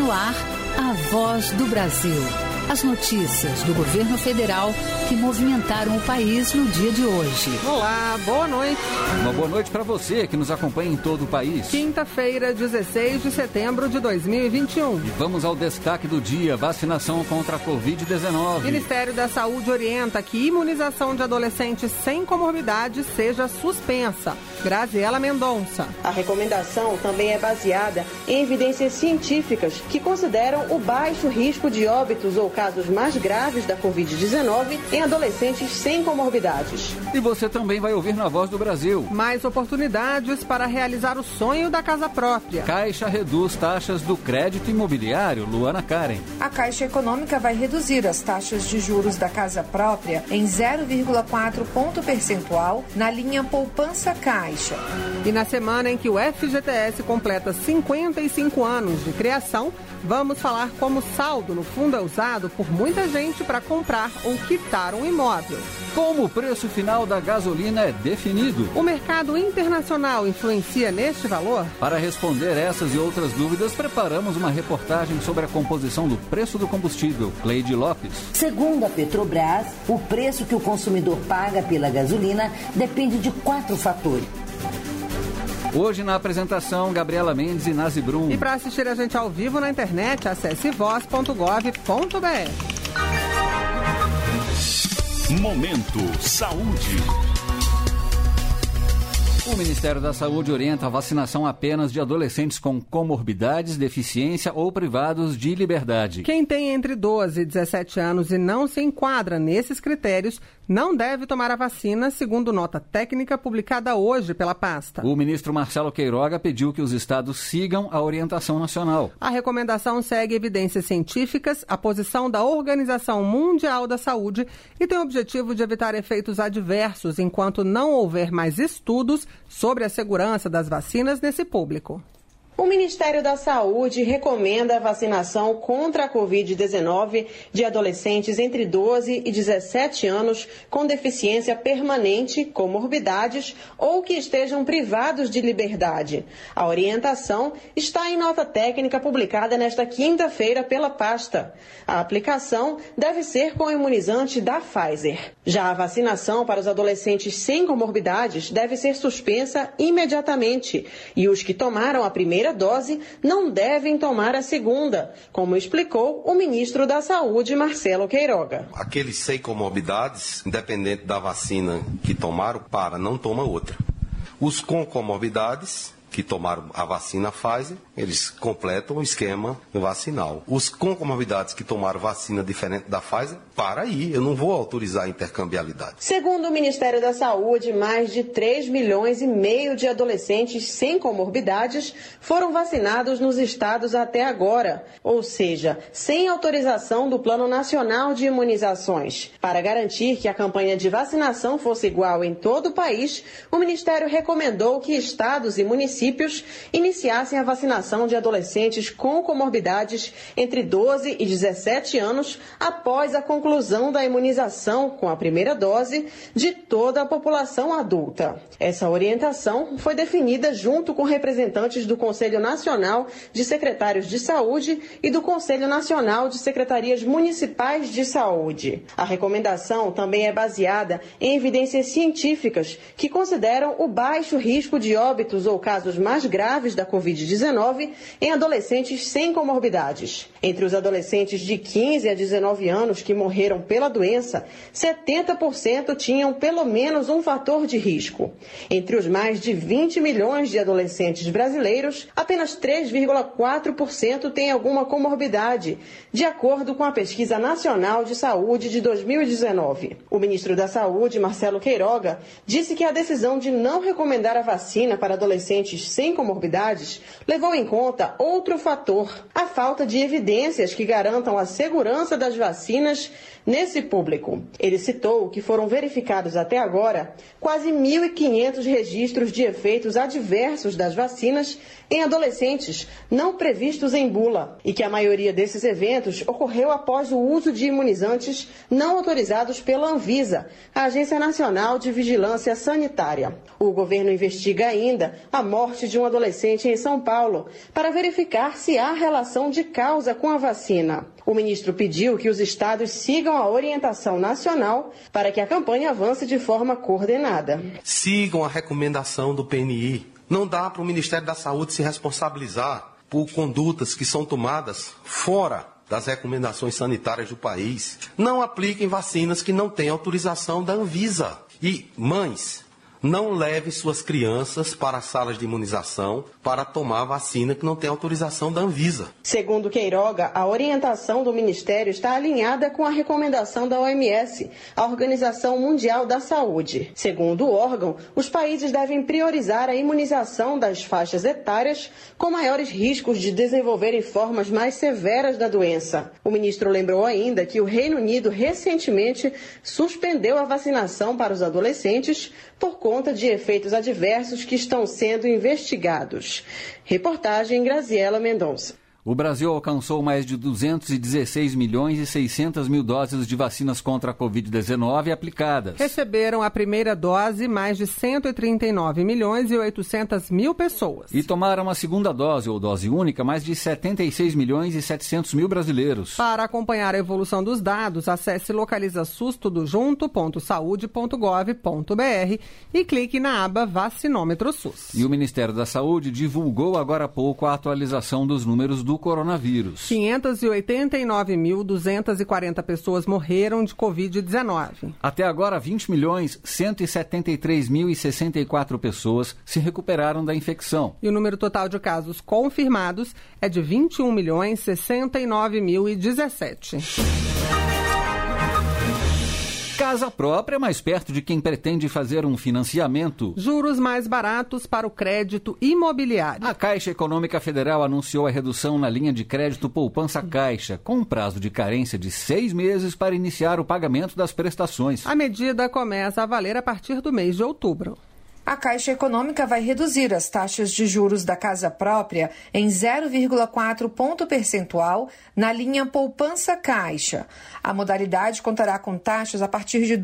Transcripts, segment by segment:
no ar, a Voz do Brasil. As notícias do governo federal que movimentaram o país no dia de hoje. Olá, boa noite. Uma boa noite para você que nos acompanha em todo o país. Quinta-feira, 16 de setembro de 2021. E vamos ao destaque do dia: vacinação contra a Covid-19. Ministério da Saúde orienta que imunização de adolescentes sem comorbidades seja suspensa. Graziela Mendonça. A recomendação também é baseada em evidências científicas que consideram o baixo risco de óbitos ou casos mais graves da Covid-19 em adolescentes sem comorbidades. E você também vai ouvir na Voz do Brasil. Mais oportunidades para realizar o sonho da casa própria. Caixa reduz taxas do crédito imobiliário. Luana Karen. A Caixa Econômica vai reduzir as taxas de juros da casa própria em 0,4 ponto percentual na linha Poupança Caixa. E na semana em que o FGTS completa 55 anos de criação, vamos falar como o saldo no fundo é usado por muita gente para comprar ou quitar um imóvel. Como o preço final da gasolina é definido? O mercado internacional influencia neste valor? Para responder essas e outras dúvidas, preparamos uma reportagem sobre a composição do preço do combustível. Cleide Lopes. Segundo a Petrobras, o preço que o consumidor paga pela gasolina depende de 4 fatores. Hoje na apresentação, Gabriela Mendes e Nazi Brum. E para assistir a gente ao vivo na internet, acesse voz.gov.br. Momento Saúde. O Ministério da Saúde orienta a vacinação apenas de adolescentes com comorbidades, deficiência ou privados de liberdade. Quem tem entre 12 e 17 anos e não se enquadra nesses critérios não deve tomar a vacina, segundo nota técnica publicada hoje pela pasta. O ministro Marcelo Queiroga pediu que os estados sigam a orientação nacional. A recomendação segue evidências científicas, a posição da Organização Mundial da Saúde e tem o objetivo de evitar efeitos adversos enquanto não houver mais estudos sobre a segurança das vacinas nesse público. O Ministério da Saúde recomenda a vacinação contra a Covid-19 de adolescentes entre 12 e 17 anos com deficiência permanente, comorbidades ou que estejam privados de liberdade. A orientação está em nota técnica publicada nesta quinta-feira pela pasta. A aplicação deve ser com o imunizante da Pfizer. Já a vacinação para os adolescentes sem comorbidades deve ser suspensa imediatamente e os que tomaram a primeira dose não devem tomar a segunda, como explicou o ministro da Saúde, Marcelo Queiroga. Aqueles sem comorbidades, independente da vacina que tomaram, não toma outra. Os com comorbidades, que tomaram a vacina Pfizer, eles completam o esquema vacinal. Os com comorbidades que tomaram vacina diferente da Pfizer, eu não vou autorizar a intercambiabilidade. Segundo o Ministério da Saúde, mais de 3,5 milhões de adolescentes sem comorbidades foram vacinados nos estados até agora, ou seja, sem autorização do Plano Nacional de Imunizações. Para garantir que a campanha de vacinação fosse igual em todo o país, o Ministério recomendou que estados e municípios iniciassem a vacinação de adolescentes com comorbidades entre 12 e 17 anos após a conclusão da imunização com a primeira dose de toda a população adulta. Essa orientação foi definida junto com representantes do Conselho Nacional de Secretários de Saúde e do Conselho Nacional de Secretarias Municipais de Saúde. A recomendação também é baseada em evidências científicas que consideram o baixo risco de óbitos ou casos mais graves da Covid-19 em adolescentes sem comorbidades. Entre os adolescentes de 15 a 19 anos que morreram pela doença, 70% tinham pelo menos um fator de risco. Entre os mais de 20 milhões de adolescentes brasileiros, apenas 3,4% têm alguma comorbidade, de acordo com a Pesquisa Nacional de Saúde de 2019. O ministro da Saúde, Marcelo Queiroga, disse que a decisão de não recomendar a vacina para adolescentes sem comorbidades levou em conta outro fator, a falta de evidências que garantam a segurança das vacinas Nesse público, ele citou que foram verificados até agora quase 1.500 registros de efeitos adversos das vacinas em adolescentes não previstos em bula e que a maioria desses eventos ocorreu após o uso de imunizantes não autorizados pela Anvisa, a Agência Nacional de Vigilância Sanitária. O governo investiga ainda a morte de um adolescente em São Paulo para verificar se há relação de causa com a vacina. O ministro pediu que os estados sigam a orientação nacional para que a campanha avance de forma coordenada. Sigam a recomendação do PNI. Não dá para o Ministério da Saúde se responsabilizar por condutas que são tomadas fora das recomendações sanitárias do país. Não apliquem vacinas que não têm autorização da Anvisa. E, mães, não levem suas crianças para as salas de imunização para tomar vacina que não tem autorização da Anvisa. Segundo Queiroga, a orientação do Ministério está alinhada com a recomendação da OMS, a Organização Mundial da Saúde. Segundo o órgão, os países devem priorizar a imunização das faixas etárias com maiores riscos de desenvolverem formas mais severas da doença. O ministro lembrou ainda que o Reino Unido recentemente suspendeu a vacinação para os adolescentes por conta de efeitos adversos que estão sendo investigados. Reportagem Graziela Mendonça. O Brasil alcançou mais de 216 milhões e 600 mil doses de vacinas contra a Covid-19 aplicadas. Receberam a primeira dose mais de 139 milhões e 800 mil pessoas. E tomaram a segunda dose, ou dose única, mais de 76 milhões e 700 mil brasileiros. Para acompanhar a evolução dos dados, acesse localizasustudojunto.saude.gov.br e clique na aba Vacinômetro SUS. E o Ministério da Saúde divulgou agora há pouco a atualização dos números do coronavírus. 589.240 pessoas morreram de Covid-19. Até agora, 20.173.064 pessoas se recuperaram da infecção. E o número total de casos confirmados é de 21.069.017. Casa própria, mais perto de quem pretende fazer um financiamento. Juros mais baratos para o crédito imobiliário. A Caixa Econômica Federal anunciou a redução na linha de crédito Poupança Caixa, com um prazo de carência de 6 meses para iniciar o pagamento das prestações. A medida começa a valer a partir do mês de outubro. A Caixa Econômica vai reduzir as taxas de juros da casa própria em 0,4 ponto percentual na linha Poupança Caixa. A modalidade contará com taxas a partir de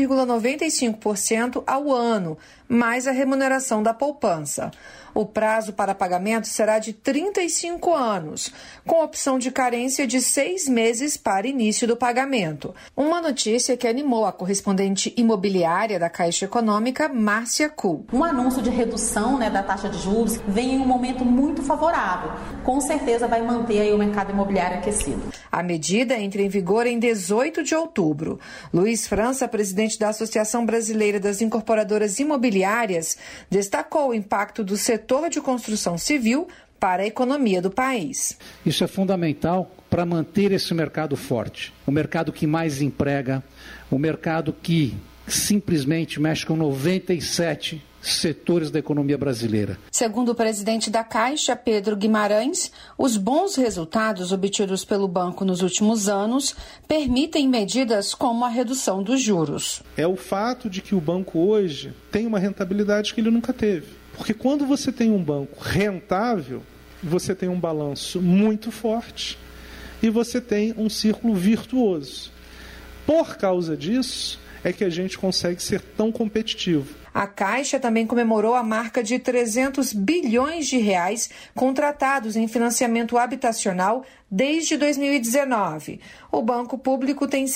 2,95% ao ano, mais a remuneração da poupança. O prazo para pagamento será de 35 anos, com opção de carência de 6 meses para início do pagamento. Uma notícia que animou a correspondente imobiliária da Caixa Econômica, Márcia Kuhl. Um anúncio de redução da taxa de juros vem em um momento muito favorável. Com certeza vai manter aí o mercado imobiliário aquecido. A medida entra em vigor em 18 de outubro. Luiz França, presidente da Associação Brasileira das Incorporadoras Imobiliárias, destacou o impacto do setor de construção civil para a economia do país. Isso é fundamental para manter esse mercado forte, o mercado que mais emprega, o mercado que simplesmente mexe com 97 setores da economia brasileira. Segundo o presidente da Caixa, Pedro Guimarães, os bons resultados obtidos pelo banco nos últimos anos permitem medidas como a redução dos juros. É o fato de que o banco hoje tem uma rentabilidade que ele nunca teve. Porque quando você tem um banco rentável, você tem um balanço muito forte e você tem um círculo virtuoso. Por causa disso, é que a gente consegue ser tão competitivo. A Caixa também comemorou a marca de 300 bilhões de reais contratados em financiamento habitacional desde 2019. O Banco Público tem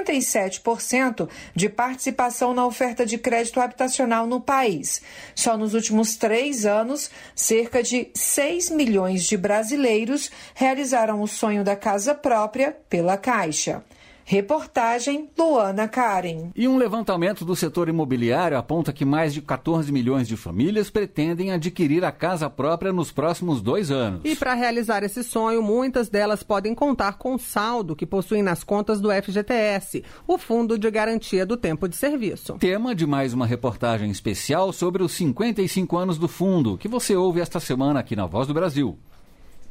67% de participação na oferta de crédito habitacional no país. Só nos últimos 3 anos, cerca de 6 milhões de brasileiros realizaram o sonho da casa própria pela Caixa. Reportagem Luana Karen. E um levantamento do setor imobiliário aponta que mais de 14 milhões de famílias pretendem adquirir a casa própria nos próximos 2 anos. E para realizar esse sonho, muitas delas podem contar com o saldo que possuem nas contas do FGTS, o Fundo de Garantia do Tempo de Serviço. Tema de mais uma reportagem especial sobre os 55 anos do fundo, que você ouve esta semana aqui na Voz do Brasil.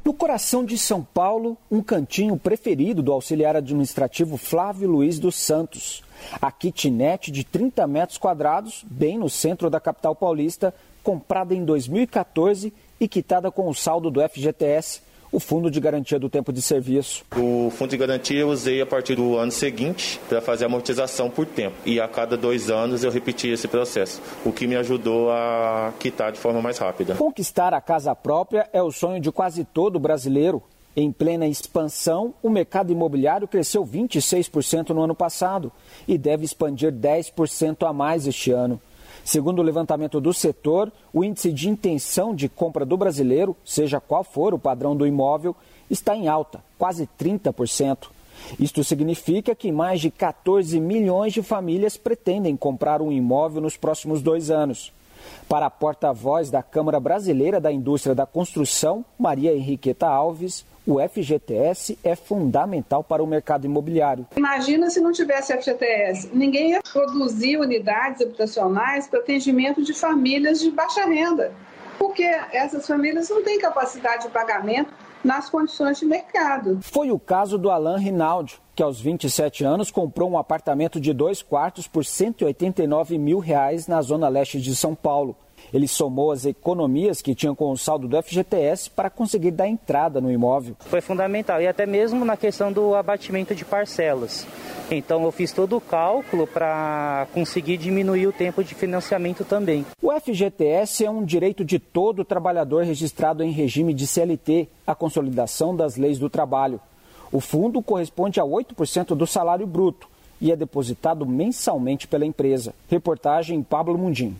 No coração de São Paulo, um cantinho preferido do auxiliar administrativo Flávio Luiz dos Santos. A kitnet de 30 metros quadrados, bem no centro da capital paulista, comprada em 2014 e quitada com o saldo do FGTS, o Fundo de Garantia do Tempo de Serviço. O Fundo de Garantia eu usei a partir do ano seguinte para fazer a amortização por tempo. E a cada 2 anos eu repeti esse processo, o que me ajudou a quitar de forma mais rápida. Conquistar a casa própria é o sonho de quase todo brasileiro. Em plena expansão, o mercado imobiliário cresceu 26% no ano passado e deve expandir 10% a mais este ano. Segundo o levantamento do setor, o índice de intenção de compra do brasileiro, seja qual for o padrão do imóvel, está em alta, quase 30%. Isto significa que mais de 14 milhões de famílias pretendem comprar um imóvel nos próximos 2 anos. Para a porta-voz da Câmara Brasileira da Indústria da Construção, Maria Henriqueta Alves, o FGTS é fundamental para o mercado imobiliário. Imagina se não tivesse FGTS. Ninguém ia produzir unidades habitacionais para atendimento de famílias de baixa renda, porque essas famílias não têm capacidade de pagamento nas condições de mercado. Foi o caso do Alain Rinaldi, que aos 27 anos comprou um apartamento de 2 quartos por R$189 mil na zona leste de São Paulo. Ele somou as economias que tinham com o saldo do FGTS para conseguir dar entrada no imóvel. Foi fundamental, e até mesmo na questão do abatimento de parcelas. Então eu fiz todo o cálculo para conseguir diminuir o tempo de financiamento também. O FGTS é um direito de todo trabalhador registrado em regime de CLT, a consolidação das leis do trabalho. O fundo corresponde a 8% do salário bruto e é depositado mensalmente pela empresa. Reportagem Pablo Mundim.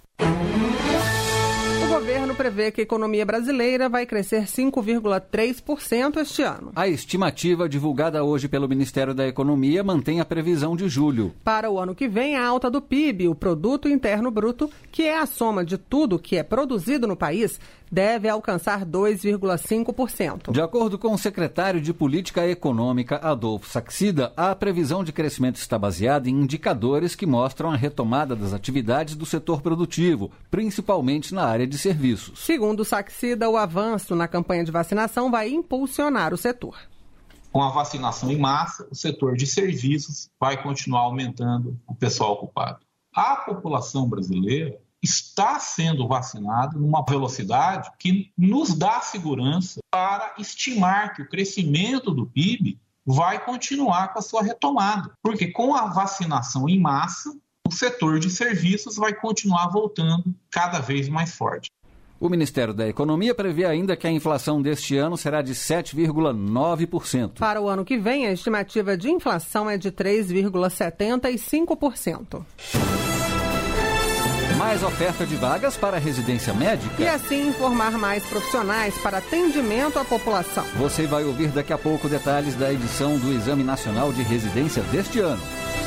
O governo prevê que a economia brasileira vai crescer 5,3% este ano. A estimativa divulgada hoje pelo Ministério da Economia mantém a previsão de julho. Para o ano que vem, a alta do PIB, o Produto Interno Bruto, que é a soma de tudo que é produzido no país, deve alcançar 2,5%. De acordo com o secretário de Política Econômica, Adolfo Saxida, a previsão de crescimento está baseada em indicadores que mostram a retomada das atividades do setor produtivo, principalmente na área de serviços. Segundo Saxida, o avanço na campanha de vacinação vai impulsionar o setor. Com a vacinação em massa, o setor de serviços vai continuar aumentando o pessoal ocupado. A população brasileira está sendo vacinada numa velocidade que nos dá segurança para estimar que o crescimento do PIB vai continuar com a sua retomada. Porque com a vacinação em massa, o setor de serviços vai continuar voltando cada vez mais forte. O Ministério da Economia prevê ainda que a inflação deste ano será de 7,9%. Para o ano que vem, a estimativa de inflação é de 3,75%. Mais oferta de vagas para a residência médica. E assim informar mais profissionais para atendimento à população. Você vai ouvir daqui a pouco detalhes da edição do Exame Nacional de Residência deste ano.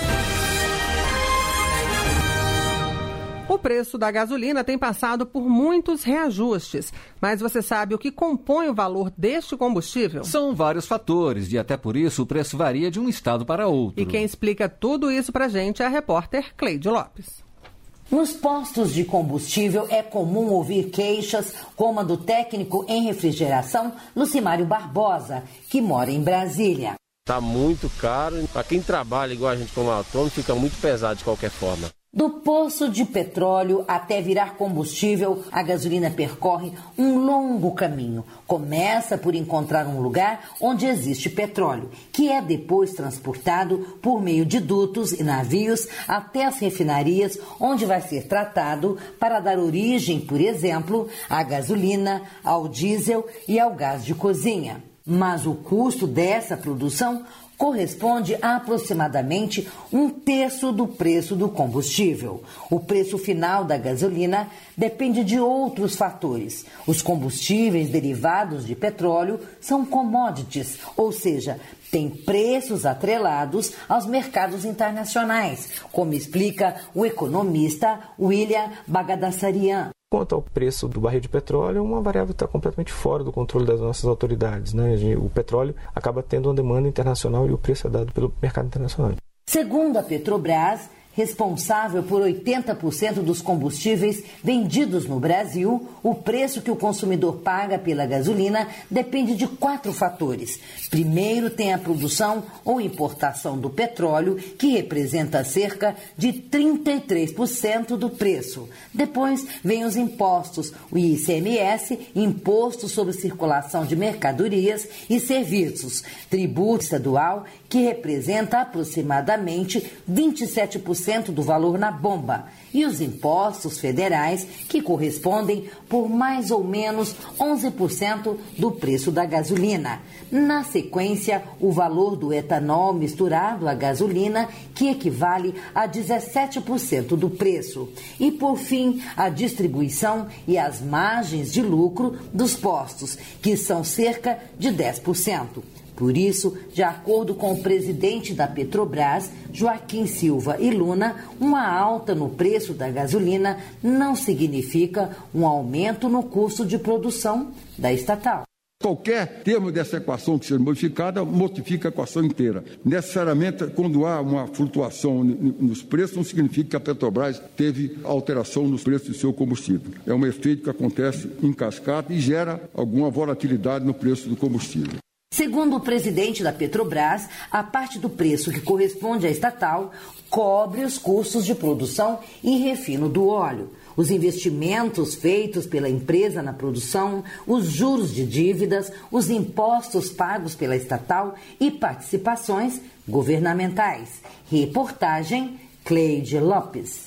O preço da gasolina tem passado por muitos reajustes, mas você sabe o que compõe o valor deste combustível? São vários fatores e até por isso o preço varia de um estado para outro. E quem explica tudo isso pra gente é a repórter Cleide Lopes. Nos postos de combustível é comum ouvir queixas como a do técnico em refrigeração Lucimário Barbosa, que mora em Brasília. Está muito caro, para quem trabalha igual a gente como autônomo fica muito pesado de qualquer forma. Do poço de petróleo até virar combustível, a gasolina percorre um longo caminho. Começa por encontrar um lugar onde existe petróleo, que é depois transportado por meio de dutos e navios até as refinarias, onde vai ser tratado para dar origem, por exemplo, à gasolina, ao diesel e ao gás de cozinha. Mas o custo dessa produção corresponde a aproximadamente 1/3 do preço do combustível. O preço final da gasolina depende de outros fatores. Os combustíveis derivados de petróleo são commodities, ou seja, têm preços atrelados aos mercados internacionais, como explica o economista William Bagdasarian. Quanto ao preço do barril de petróleo, é uma variável que está completamente fora do controle das nossas autoridades, né? O petróleo acaba tendo uma demanda internacional e o preço é dado pelo mercado internacional. Segundo a Petrobras, Responsável por 80% dos combustíveis vendidos no Brasil, o preço que o consumidor paga pela gasolina depende de 4 fatores. Primeiro, tem a produção ou importação do petróleo, que representa cerca de 33% do preço. Depois, vem os impostos, o ICMS, Imposto sobre Circulação de Mercadorias e Serviços, tributo estadual, que representa aproximadamente 27% do valor na bomba, e os impostos federais, que correspondem por mais ou menos 11% do preço da gasolina. Na sequência, o valor do etanol misturado à gasolina, que equivale a 17% do preço. E, por fim, a distribuição e as margens de lucro dos postos, que são cerca de 10%. Por isso, de acordo com o presidente da Petrobras, Joaquim Silva e Luna, uma alta no preço da gasolina não significa um aumento no custo de produção da estatal. Qualquer termo dessa equação que seja modificada, modifica a equação inteira. Necessariamente, quando há uma flutuação nos preços, não significa que a Petrobras teve alteração nos preços do seu combustível. É um efeito que acontece em cascata e gera alguma volatilidade no preço do combustível. Segundo o presidente da Petrobras, a parte do preço que corresponde à estatal cobre os custos de produção e refino do óleo, os investimentos feitos pela empresa na produção, os juros de dívidas, os impostos pagos pela estatal e participações governamentais. Reportagem Cleide Lopes.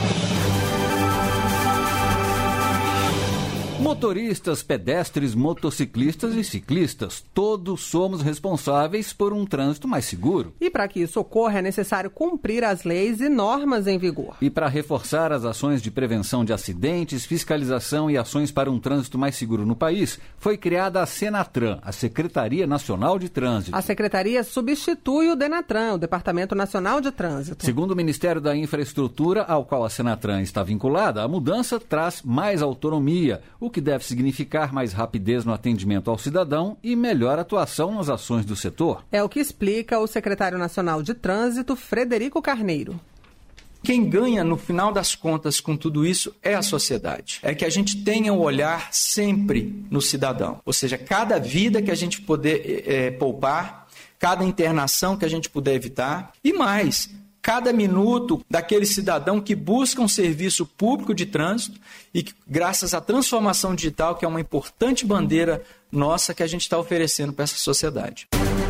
Motoristas, pedestres, motociclistas e ciclistas, todos somos responsáveis por um trânsito mais seguro. E para que isso ocorra, é necessário cumprir as leis e normas em vigor. E para reforçar as ações de prevenção de acidentes, fiscalização e ações para um trânsito mais seguro no país, foi criada a Senatran, a Secretaria Nacional de Trânsito. A secretaria substitui o Denatran, o Departamento Nacional de Trânsito. Segundo o Ministério da Infraestrutura, ao qual a Senatran está vinculada, a mudança traz mais autonomia, o que deve significar mais rapidez no atendimento ao cidadão e melhor atuação nas ações do setor. É o que explica o secretário nacional de Trânsito, Frederico Carneiro. Quem ganha, no final das contas, com tudo isso é a sociedade. É que a gente tenha um olhar sempre no cidadão. Ou seja, cada vida que a gente puder poupar, cada internação que a gente puder evitar e mais, cada minuto daquele cidadão que busca um serviço público de trânsito e que, graças à transformação digital, que é uma importante bandeira nossa que a gente está oferecendo para essa sociedade.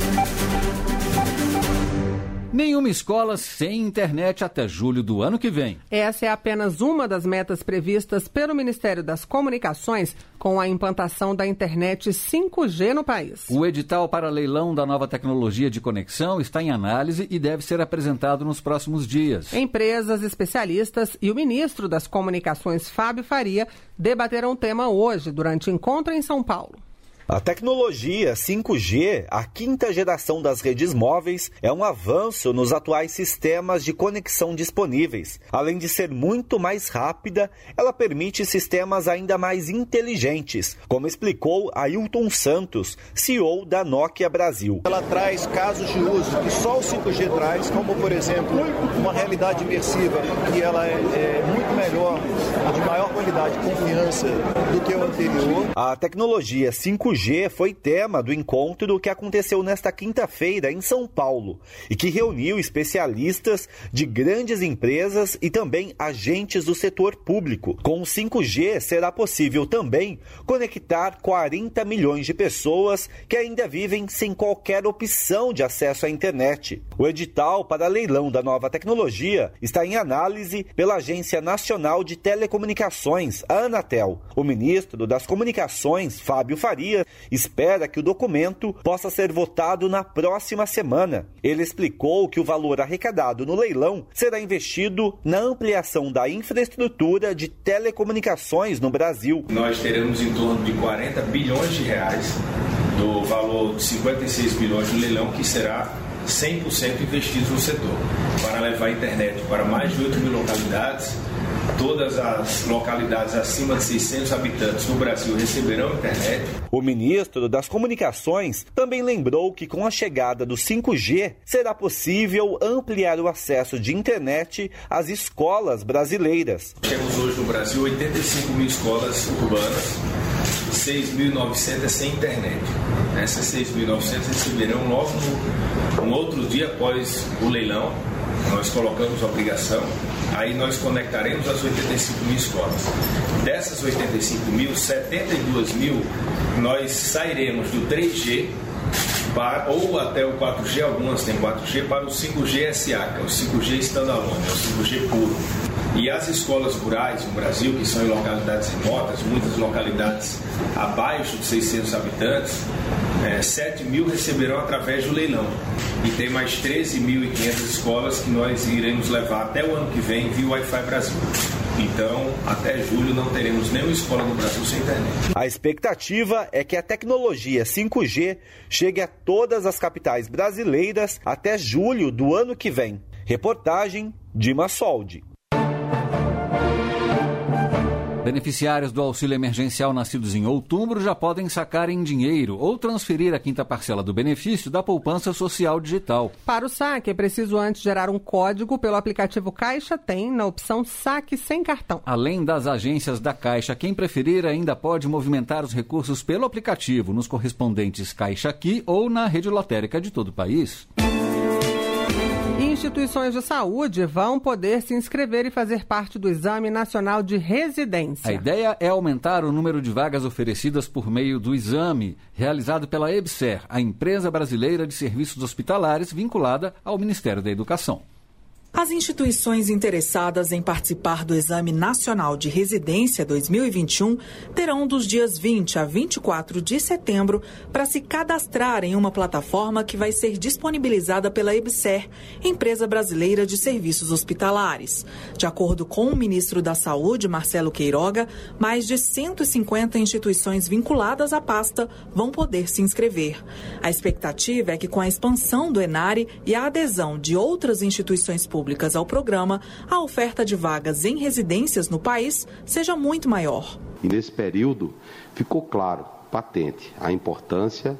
Nenhuma escola sem internet até julho do ano que vem. Essa é apenas uma das metas previstas pelo Ministério das Comunicações com a implantação da internet 5G no país. O edital para leilão da nova tecnologia de conexão está em análise e deve ser apresentado nos próximos dias. Empresas, especialistas e o ministro das Comunicações, Fábio Faria, debaterão o tema hoje durante encontro em São Paulo. A tecnologia 5G, a quinta geração das redes móveis, é um avanço nos atuais sistemas de conexão disponíveis. Além de ser muito mais rápida, ela permite sistemas ainda mais inteligentes, como explicou Ailton Santos, CEO da Nokia Brasil. Ela traz casos de uso que só o 5G traz, como, por exemplo, uma realidade imersiva, que ela é muito melhor, de maior qualidade e confiança do que o anterior. A tecnologia 5G foi tema do encontro que aconteceu nesta quinta-feira em São Paulo e que reuniu especialistas de grandes empresas e também agentes do setor público. Com o 5G será possível também conectar 40 milhões de pessoas que ainda vivem sem qualquer opção de acesso à internet. O edital para leilão da nova tecnologia está em análise pela Agência Nacional de Telecomunicações, a Anatel. O ministro das Comunicações, Fábio Faria, espera que o documento possa ser votado na próxima semana. Ele explicou que o valor arrecadado no leilão será investido na ampliação da infraestrutura de telecomunicações no Brasil. Nós teremos em torno de 40 bilhões de reais do valor de 56 bilhões no leilão, que será 100% investido no setor, para levar a internet para mais de 8 mil localidades todas as localidades acima de 600 habitantes no Brasil receberão internet. O ministro das Comunicações também lembrou que com a chegada do 5G será possível ampliar o acesso de internet às escolas brasileiras. Temos hoje no Brasil 85 mil escolas urbanas, 6.900 sem internet. Essas 6.900 receberão logo no outro dia após o leilão. Nós colocamos a obrigação, aí nós conectaremos as 85 mil escolas. Dessas 85 mil, 72 mil, nós sairemos do 3G ou até o 4G, algumas têm 4G, para o 5G SA, que é o 5G standalone, é o 5G puro. E as escolas rurais no Brasil, que são em localidades remotas, muitas localidades abaixo de 600 habitantes, 7 mil receberão através do leilão. E tem mais 13.500 escolas que nós iremos levar até o ano que vem via Wi-Fi Brasil. Então, até julho não teremos nenhuma escola no Brasil sem internet. A expectativa é que a tecnologia 5G chegue a todas as capitais brasileiras até julho do ano que vem. Reportagem Dima Soldi. Beneficiários do auxílio emergencial nascidos em outubro já podem sacar em dinheiro ou transferir a quinta parcela do benefício da poupança social digital. Para o saque, é preciso antes gerar um código pelo aplicativo Caixa Tem, na opção Saque Sem Cartão. Além das agências da Caixa, quem preferir ainda pode movimentar os recursos pelo aplicativo nos correspondentes Caixa Aqui ou na rede lotérica de todo o país. Instituições de saúde vão poder se inscrever e fazer parte do Exame Nacional de Residência. A ideia é aumentar o número de vagas oferecidas por meio do exame, realizado pela EBSER, a empresa brasileira de serviços hospitalares vinculada ao Ministério da Educação. As instituições interessadas em participar do Exame Nacional de Residência 2021 terão dos dias 20 a 24 de setembro para se cadastrar em uma plataforma que vai ser disponibilizada pela EBSER, empresa brasileira de serviços hospitalares. De acordo com o ministro da Saúde, Marcelo Queiroga, mais de 150 instituições vinculadas à pasta vão poder se inscrever. A expectativa é que com a expansão do ENARE e a adesão de outras instituições públicas ao programa, a oferta de vagas em residências no país seja muito maior. E nesse período ficou claro, patente, a importância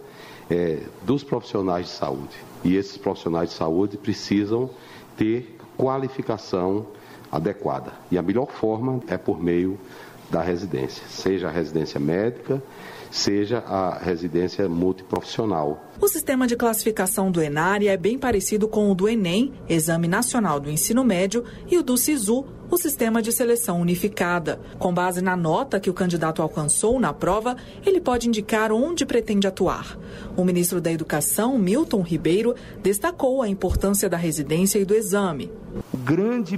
dos profissionais de saúde. E esses profissionais de saúde precisam ter qualificação adequada. E a melhor forma é por meio da residência, seja a residência médica, seja a residência multiprofissional. O sistema de classificação do ENARE é bem parecido com o do ENEM, Exame Nacional do Ensino Médio, e o do SISU, o Sistema de Seleção Unificada. Com base na nota que o candidato alcançou na prova, ele pode indicar onde pretende atuar. O ministro da Educação, Milton Ribeiro, destacou a importância da residência e do exame. O grande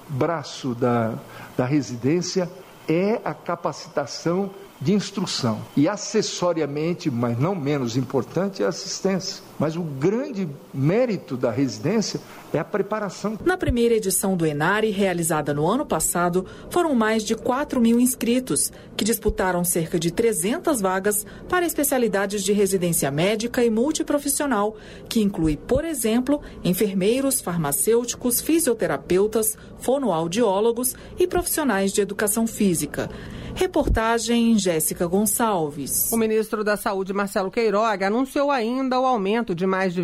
braço da residência é a capacitação de instrução e, acessoriamente, mas não menos importante, a assistência. Mas o grande mérito da residência é a preparação. Na primeira edição do ENARE, realizada no ano passado, foram mais de 4 mil inscritos, que disputaram cerca de 300 vagas para especialidades de residência médica e multiprofissional, que inclui, por exemplo, enfermeiros, farmacêuticos, fisioterapeutas, fonoaudiólogos e profissionais de educação física. Reportagem Jéssica Gonçalves. O ministro da Saúde, Marcelo Queiroga, anunciou ainda o aumento de mais de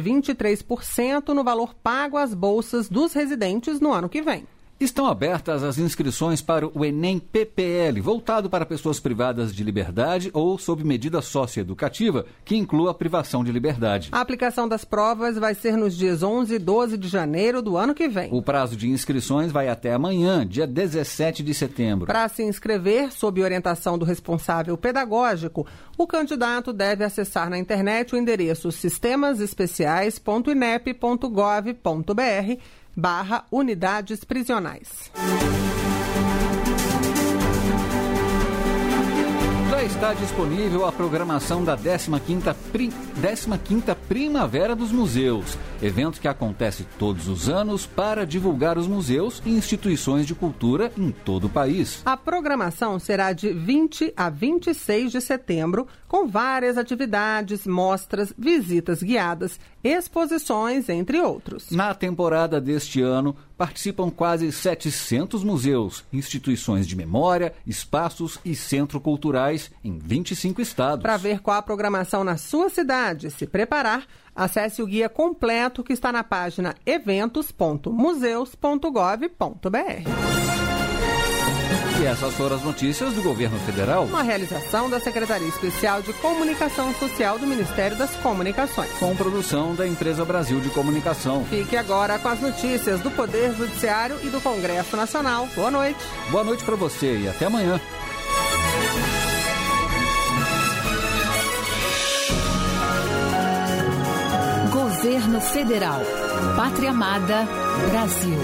23% no valor pago às bolsas dos residentes no ano que vem. Estão abertas as inscrições para o Enem PPL, voltado para pessoas privadas de liberdade ou sob medida socioeducativa, que inclua a privação de liberdade. A aplicação das provas vai ser nos dias 11 e 12 de janeiro do ano que vem. O prazo de inscrições vai até amanhã, dia 17 de setembro. Para se inscrever, sob orientação do responsável pedagógico, o candidato deve acessar na internet o endereço sistemasespeciais.inep.gov.br/unidades prisionais. Já está disponível a programação da 15ª Primavera dos Museus, evento que acontece todos os anos para divulgar os museus e instituições de cultura em todo o país. A programação será de 20 a 26 de setembro, com várias atividades, mostras, visitas guiadas, exposições, entre outros. Na temporada deste ano, participam quase 700 museus, instituições de memória, espaços e centros culturais em 25 estados. Para ver qual a programação na sua cidade e se preparar, acesse o guia completo que está na página eventos.museus.gov.br. E essas foram as notícias do Governo Federal. Uma realização da Secretaria Especial de Comunicação Social do Ministério das Comunicações. Com produção da Empresa Brasil de Comunicação. Fique agora com as notícias do Poder Judiciário e do Congresso Nacional. Boa noite. Boa noite para você e até amanhã. Governo Federal. Pátria Amada, Brasil.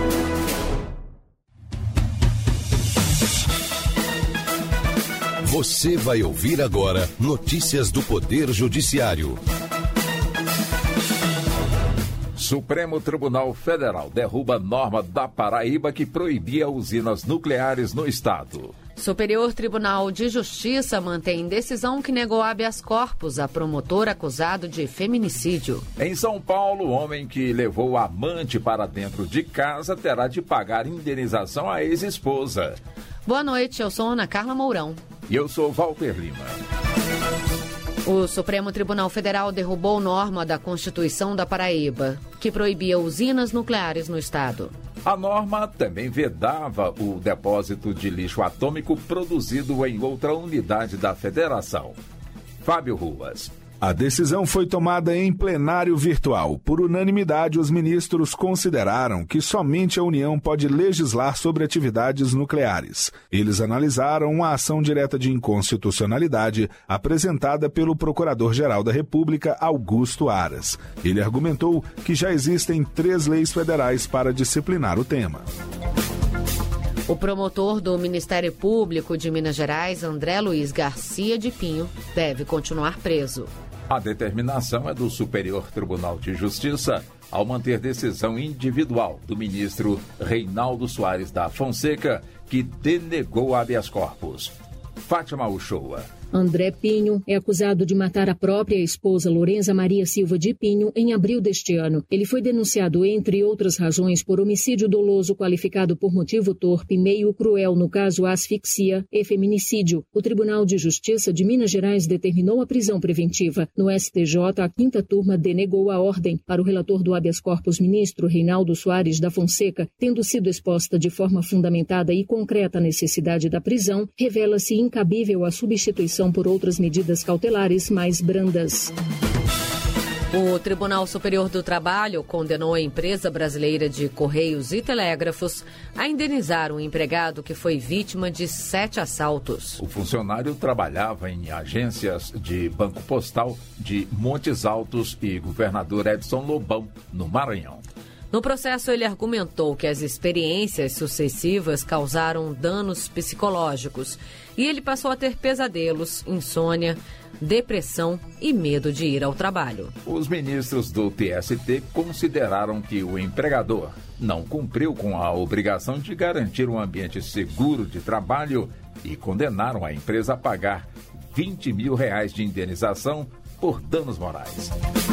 Você vai ouvir agora notícias do Poder Judiciário. Supremo Tribunal Federal derruba norma da Paraíba que proibia usinas nucleares no estado. Superior Tribunal de Justiça mantém decisão que negou habeas corpus a promotor acusado de feminicídio. Em São Paulo, o homem que levou a amante para dentro de casa terá de pagar indenização à ex-esposa. Boa noite, eu sou Ana Carla Mourão. E eu sou Walter Lima. O Supremo Tribunal Federal derrubou norma da Constituição da Paraíba, que proibia usinas nucleares no estado. A norma também vedava o depósito de lixo atômico produzido em outra unidade da federação. Fábio Ruas. A decisão foi tomada em plenário virtual. Por unanimidade, os ministros consideraram que somente a União pode legislar sobre atividades nucleares. Eles analisaram uma ação direta de inconstitucionalidade apresentada pelo Procurador-Geral da República, Augusto Aras. Ele argumentou que já existem 3 leis federais para disciplinar o tema. O promotor do Ministério Público de Minas Gerais, André Luiz Garcia de Pinho, deve continuar preso. A determinação é do Superior Tribunal de Justiça ao manter decisão individual do ministro Reinaldo Soares da Fonseca, que denegou habeas corpus. Fátima Uchoa. André Pinho é acusado de matar a própria esposa Lorenza Maria Silva de Pinho em abril deste ano. Ele foi denunciado, entre outras razões, por homicídio doloso qualificado por motivo torpe, meio cruel no caso asfixia e feminicídio. O Tribunal de Justiça de Minas Gerais determinou a prisão preventiva. No STJ, a 5ª turma denegou a ordem. Para o relator do habeas corpus, ministro Reinaldo Soares da Fonseca, tendo sido exposta de forma fundamentada e concreta a necessidade da prisão, revela-se incabível a substituição por outras medidas cautelares mais brandas. O Tribunal Superior do Trabalho condenou a empresa brasileira de Correios e Telégrafos a indenizar um empregado que foi vítima de 7 assaltos. O funcionário trabalhava em agências de Banco Postal de Montes Altos e Governador Edson Lobão, no Maranhão. No processo, ele argumentou que as experiências sucessivas causaram danos psicológicos e ele passou a ter pesadelos, insônia, depressão e medo de ir ao trabalho. Os ministros do TST consideraram que o empregador não cumpriu com a obrigação de garantir um ambiente seguro de trabalho e condenaram a empresa a pagar R$20 mil de indenização por danos morais.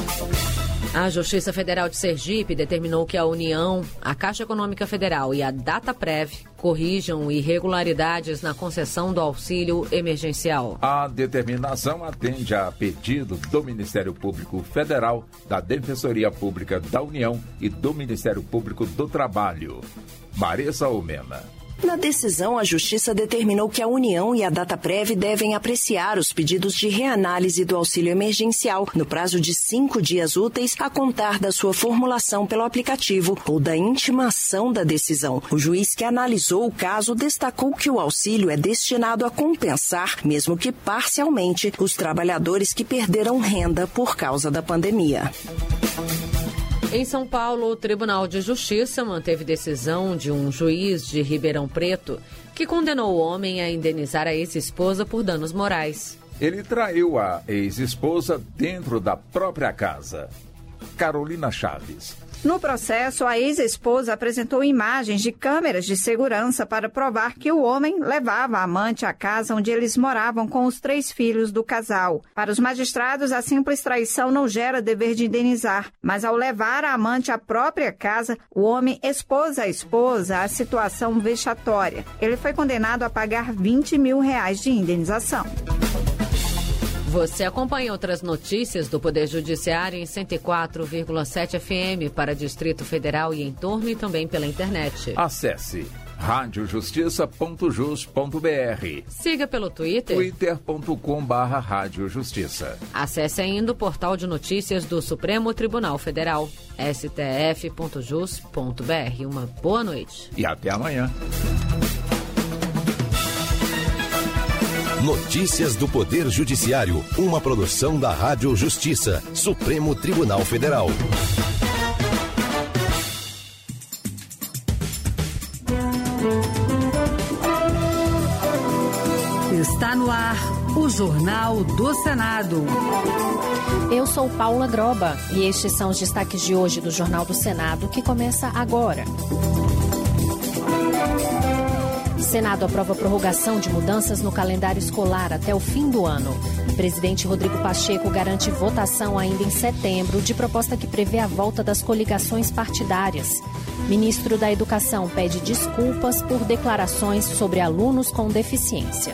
A Justiça Federal de Sergipe determinou que a União, a Caixa Econômica Federal e a Dataprev corrijam irregularidades na concessão do auxílio emergencial. A determinação atende a pedido do Ministério Público Federal, da Defensoria Pública da União e do Ministério Público do Trabalho. Maressa Omena. Na decisão, a Justiça determinou que a União e a Dataprev devem apreciar os pedidos de reanálise do auxílio emergencial no prazo de 5 dias úteis a contar da sua formulação pelo aplicativo ou da intimação da decisão. O juiz que analisou o caso destacou que o auxílio é destinado a compensar, mesmo que parcialmente, os trabalhadores que perderam renda por causa da pandemia. Em São Paulo, o Tribunal de Justiça manteve decisão de um juiz de Ribeirão Preto que condenou o homem a indenizar a ex-esposa por danos morais. Ele traiu a ex-esposa dentro da própria casa. Carolina Chaves. No processo, a ex-esposa apresentou imagens de câmeras de segurança para provar que o homem levava a amante à casa onde eles moravam com os 3 filhos do casal. Para os magistrados, a simples traição não gera dever de indenizar, mas ao levar a amante à própria casa, o homem expôs a esposa à situação vexatória. Ele foi condenado a pagar R$20 mil de indenização. Você acompanha outras notícias do Poder Judiciário em 104,7 FM para Distrito Federal e em torno e também pela internet. Acesse radiojustiça.jus.br. Siga pelo Twitter. twitter.com/radiojustiça. Acesse ainda o portal de notícias do Supremo Tribunal Federal, stf.jus.br. Uma boa noite. E até amanhã. Notícias do Poder Judiciário, uma produção da Rádio Justiça, Supremo Tribunal Federal. Está no ar o Jornal do Senado. Eu sou Paula Groba e estes são os destaques de hoje do Jornal do Senado, que começa agora. Senado aprova a prorrogação de mudanças no calendário escolar até o fim do ano. Presidente Rodrigo Pacheco garante votação ainda em setembro de proposta que prevê a volta das coligações partidárias. Ministro da Educação pede desculpas por declarações sobre alunos com deficiência.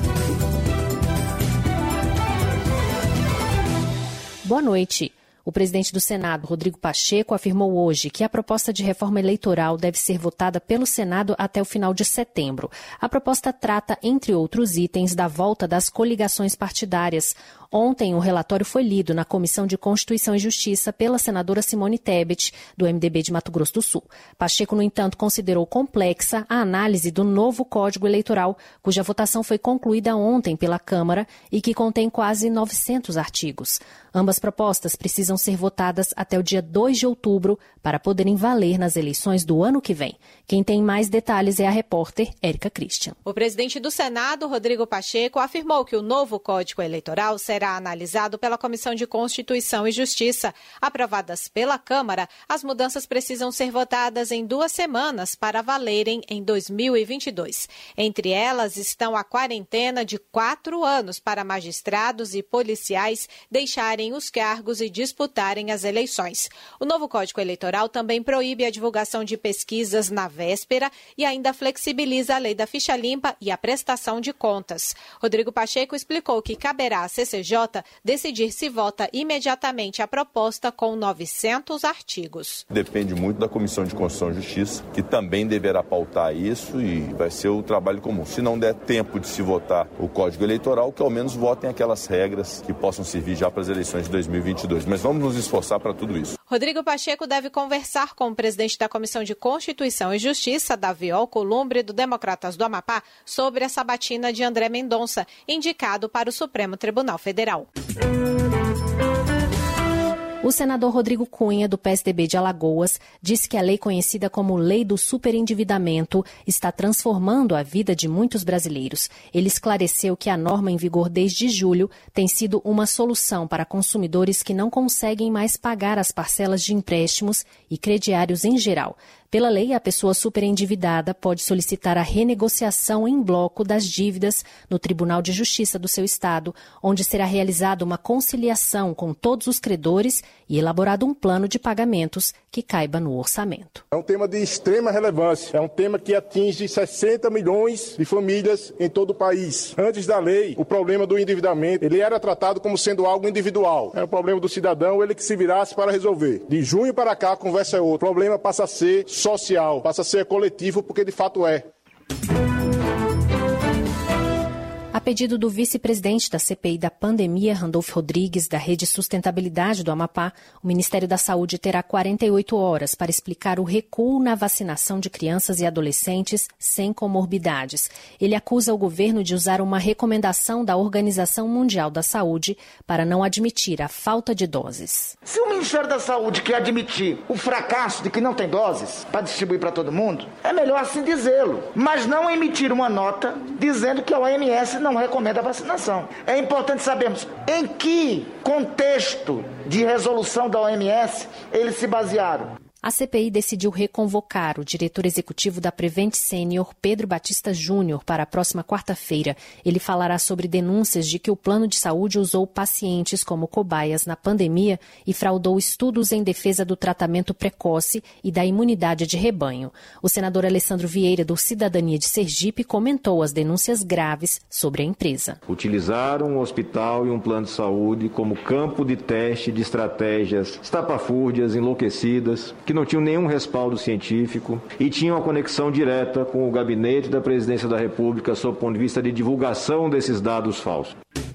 Boa noite. O presidente do Senado, Rodrigo Pacheco, afirmou hoje que a proposta de reforma eleitoral deve ser votada pelo Senado até o final de setembro. A proposta trata, entre outros itens, da volta das coligações partidárias. Ontem, o relatório foi lido na Comissão de Constituição e Justiça pela senadora Simone Tebet, do MDB de Mato Grosso do Sul. Pacheco, no entanto, considerou complexa a análise do novo Código Eleitoral, cuja votação foi concluída ontem pela Câmara e que contém quase 900 artigos. Ambas propostas precisam ser votadas até o dia 2 de outubro para poderem valer nas eleições do ano que vem. Quem tem mais detalhes é a repórter Érica Christian. O presidente do Senado, Rodrigo Pacheco, afirmou que o novo Código Eleitoral será analisado pela Comissão de Constituição e Justiça. Aprovadas pela Câmara, as mudanças precisam ser votadas em 2 semanas para valerem em 2022. Entre elas estão a quarentena de 4 anos para magistrados e policiais deixarem os cargos e disputarem as eleições. O novo Código Eleitoral também proíbe a divulgação de pesquisas na véspera e ainda flexibiliza a lei da ficha limpa e a prestação de contas. Rodrigo Pacheco explicou que caberá à CCJ decidir se vota imediatamente a proposta com 900 artigos. Depende muito da Comissão de Constituição e Justiça, que também deverá pautar isso e vai ser o trabalho comum. Se não der tempo de se votar o Código Eleitoral, que ao menos votem aquelas regras que possam servir já para as eleições de 2022. Mas vamos nos esforçar para tudo isso. Rodrigo Pacheco deve conversar com o presidente da Comissão de Constituição e Justiça, Davi Alcolumbre, do Democratas do Amapá, sobre a sabatina de André Mendonça, indicado para o Supremo Tribunal Federal. O senador Rodrigo Cunha, do PSDB de Alagoas, disse que a lei conhecida como Lei do Superendividamento está transformando a vida de muitos brasileiros. Ele esclareceu que a norma em vigor desde julho tem sido uma solução para consumidores que não conseguem mais pagar as parcelas de empréstimos e crediários em geral. Pela lei, a pessoa superendividada pode solicitar a renegociação em bloco das dívidas no Tribunal de Justiça do seu estado, onde será realizada uma conciliação com todos os credores e elaborado um plano de pagamentos que caiba no orçamento. É um tema de extrema relevância, é um tema que atinge 60 milhões de famílias em todo o país. Antes da lei, o problema do endividamento, ele era tratado como sendo algo individual. É o problema do cidadão, ele que se virasse para resolver. De junho para cá, a conversa é outra. O problema passa a ser social, passa a ser coletivo, porque de fato é. A pedido do vice-presidente da CPI da pandemia, Randolfo Rodrigues, da Rede Sustentabilidade do Amapá, o Ministério da Saúde terá 48 horas para explicar o recuo na vacinação de crianças e adolescentes sem comorbidades. Ele acusa o governo de usar uma recomendação da Organização Mundial da Saúde para não admitir a falta de doses. Se o Ministério da Saúde quer admitir o fracasso de que não tem doses para distribuir para todo mundo, é melhor assim dizê-lo, mas não emitir uma nota dizendo que a OMS não recomenda a vacinação. É importante sabermos em que contexto de resolução da OMS eles se basearam. A CPI decidiu reconvocar o diretor executivo da Prevent Senior, Pedro Batista Júnior, para a próxima quarta-feira. Ele falará sobre denúncias de que o plano de saúde usou pacientes como cobaias na pandemia e fraudou estudos em defesa do tratamento precoce e da imunidade de rebanho. O senador Alessandro Vieira, do Cidadania de Sergipe, comentou as denúncias graves sobre a empresa. Utilizaram um hospital e um plano de saúde como campo de teste de estratégias estapafúrdias, enlouquecidas, que não tinham nenhum respaldo científico e tinham uma conexão direta com o gabinete da Presidência da República sob o ponto de vista de divulgação desses dados falsos.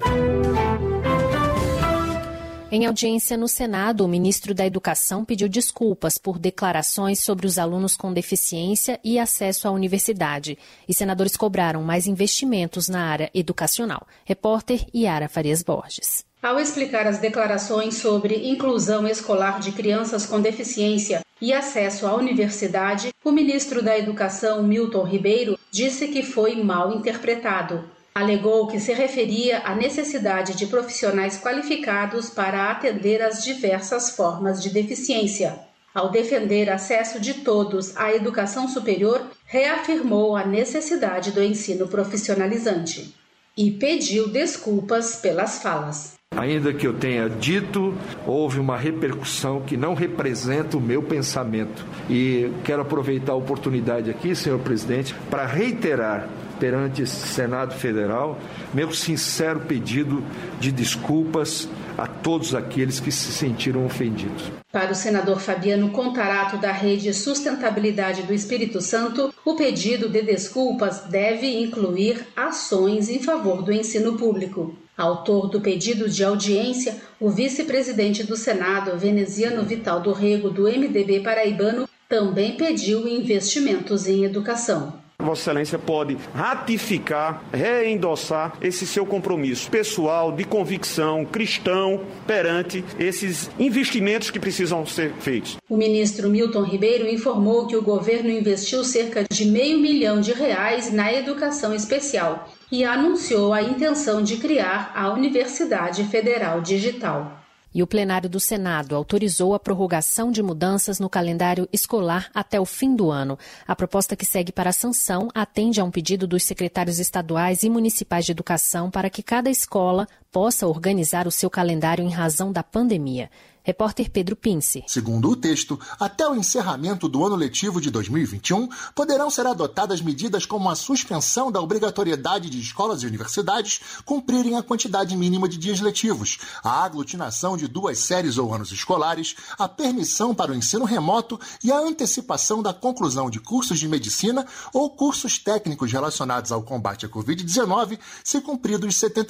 Em audiência no Senado, o ministro da Educação pediu desculpas por declarações sobre os alunos com deficiência e acesso à universidade. E senadores cobraram mais investimentos na área educacional. Repórter Yara Farias Borges. Ao explicar as declarações sobre inclusão escolar de crianças com deficiência e acesso à universidade, o ministro da Educação, Milton Ribeiro, disse que foi mal interpretado. Alegou que se referia à necessidade de profissionais qualificados para atender às diversas formas de deficiência. Ao defender acesso de todos à educação superior, reafirmou a necessidade do ensino profissionalizante e pediu desculpas pelas falas. Ainda que eu tenha dito, houve uma repercussão que não representa o meu pensamento. E quero aproveitar a oportunidade aqui, senhor presidente, para reiterar perante esse Senado Federal meu sincero pedido de desculpas a todos aqueles que se sentiram ofendidos. Para o senador Fabiano Contarato, da Rede Sustentabilidade do Espírito Santo, o pedido de desculpas deve incluir ações em favor do ensino público. Autor do pedido de audiência, o vice-presidente do Senado, Veneziano Vital do Rego, do MDB paraibano, também pediu investimentos em educação. Vossa Excelência pode ratificar, reendossar esse seu compromisso pessoal, de convicção, cristão, perante esses investimentos que precisam ser feitos. O ministro Milton Ribeiro informou que o governo investiu cerca de R$500 milhão na educação especial e anunciou a intenção de criar a Universidade Federal Digital. E o plenário do Senado autorizou a prorrogação de mudanças no calendário escolar até o fim do ano. A proposta que segue para a sanção atende a um pedido dos secretários estaduais e municipais de educação para que cada escola possa organizar o seu calendário em razão da pandemia. Repórter Pedro Pince. Segundo o texto, até o encerramento do ano letivo de 2021, poderão ser adotadas medidas como a suspensão da obrigatoriedade de escolas e universidades cumprirem a quantidade mínima de dias letivos, a aglutinação de 2 séries ou anos escolares, a permissão para o ensino remoto e a antecipação da conclusão de cursos de medicina ou cursos técnicos relacionados ao combate à Covid-19, se cumpridos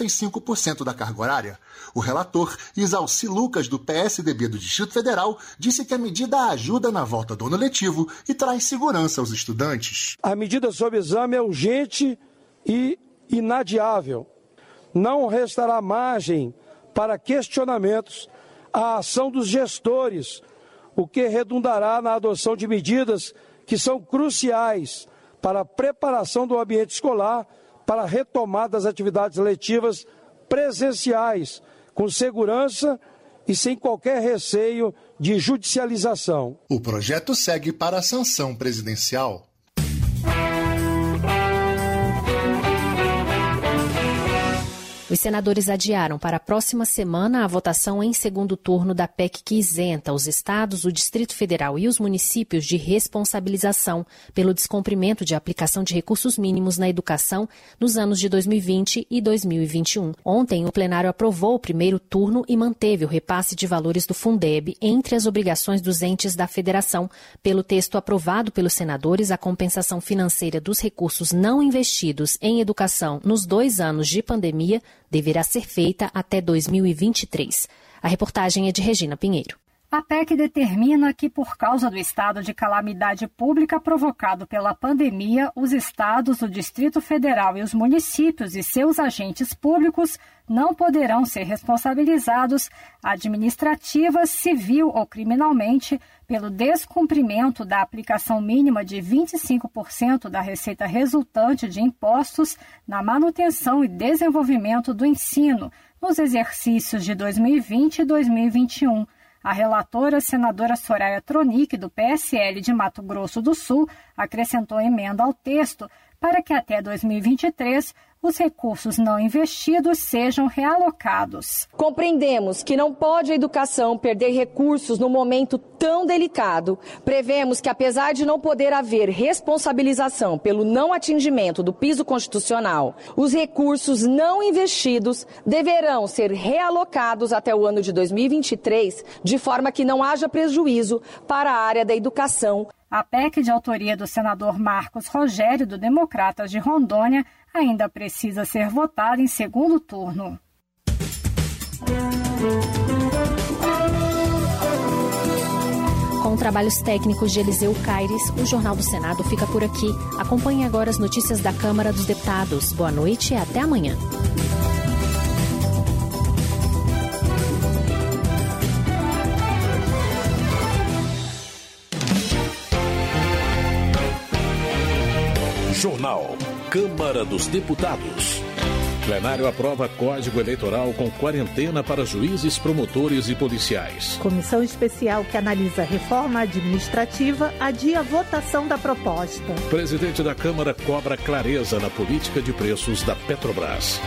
75% da carga horária. O relator, Isalci Lucas, do PSDB do Distrito Federal, disse que a medida ajuda na volta do ano letivo e traz segurança aos estudantes. A medida sob exame é urgente e inadiável. Não restará margem para questionamentos à ação dos gestores, o que redundará na adoção de medidas que são cruciais para a preparação do ambiente escolar para a retomada das atividades letivas presenciais, com segurança e sem qualquer receio de judicialização. O projeto segue para a sanção presidencial. Os senadores adiaram para a próxima semana a votação em segundo turno da PEC que isenta os estados, o Distrito Federal e os municípios de responsabilização pelo descumprimento de aplicação de recursos mínimos na educação nos anos de 2020 e 2021. Ontem, o plenário aprovou o primeiro turno e manteve o repasse de valores do Fundeb entre as obrigações dos entes da federação. Pelo texto aprovado pelos senadores, a compensação financeira dos recursos não investidos em educação nos 2 anos de pandemia deverá ser feita até 2023. A reportagem é de Regina Pinheiro. A PEC determina que, por causa do estado de calamidade pública provocado pela pandemia, os estados, o Distrito Federal e os municípios e seus agentes públicos não poderão ser responsabilizados administrativa, civil ou criminalmente pelo descumprimento da aplicação mínima de 25% da receita resultante de impostos na manutenção e desenvolvimento do ensino nos exercícios de 2020 e 2021. A relatora, senadora Soraya Tronic, do PSL de Mato Grosso do Sul, acrescentou emenda ao texto para que até 2023 os recursos não investidos sejam realocados. Compreendemos que não pode a educação perder recursos num momento tão delicado. Prevemos que, apesar de não poder haver responsabilização pelo não atingimento do piso constitucional, os recursos não investidos deverão ser realocados até o ano de 2023, de forma que não haja prejuízo para a área da educação. A PEC, de autoria do senador Marcos Rogério, do Democratas de Rondônia, ainda precisa ser votada em segundo turno. Com trabalhos técnicos de Eliseu Caires, o Jornal do Senado fica por aqui. Acompanhe agora as notícias da Câmara dos Deputados. Boa noite e até amanhã. Jornal Câmara dos Deputados. Plenário aprova Código Eleitoral com quarentena para juízes, promotores e policiais. Comissão especial que analisa reforma administrativa adia a votação da proposta. Presidente da Câmara cobra clareza na política de preços da Petrobras.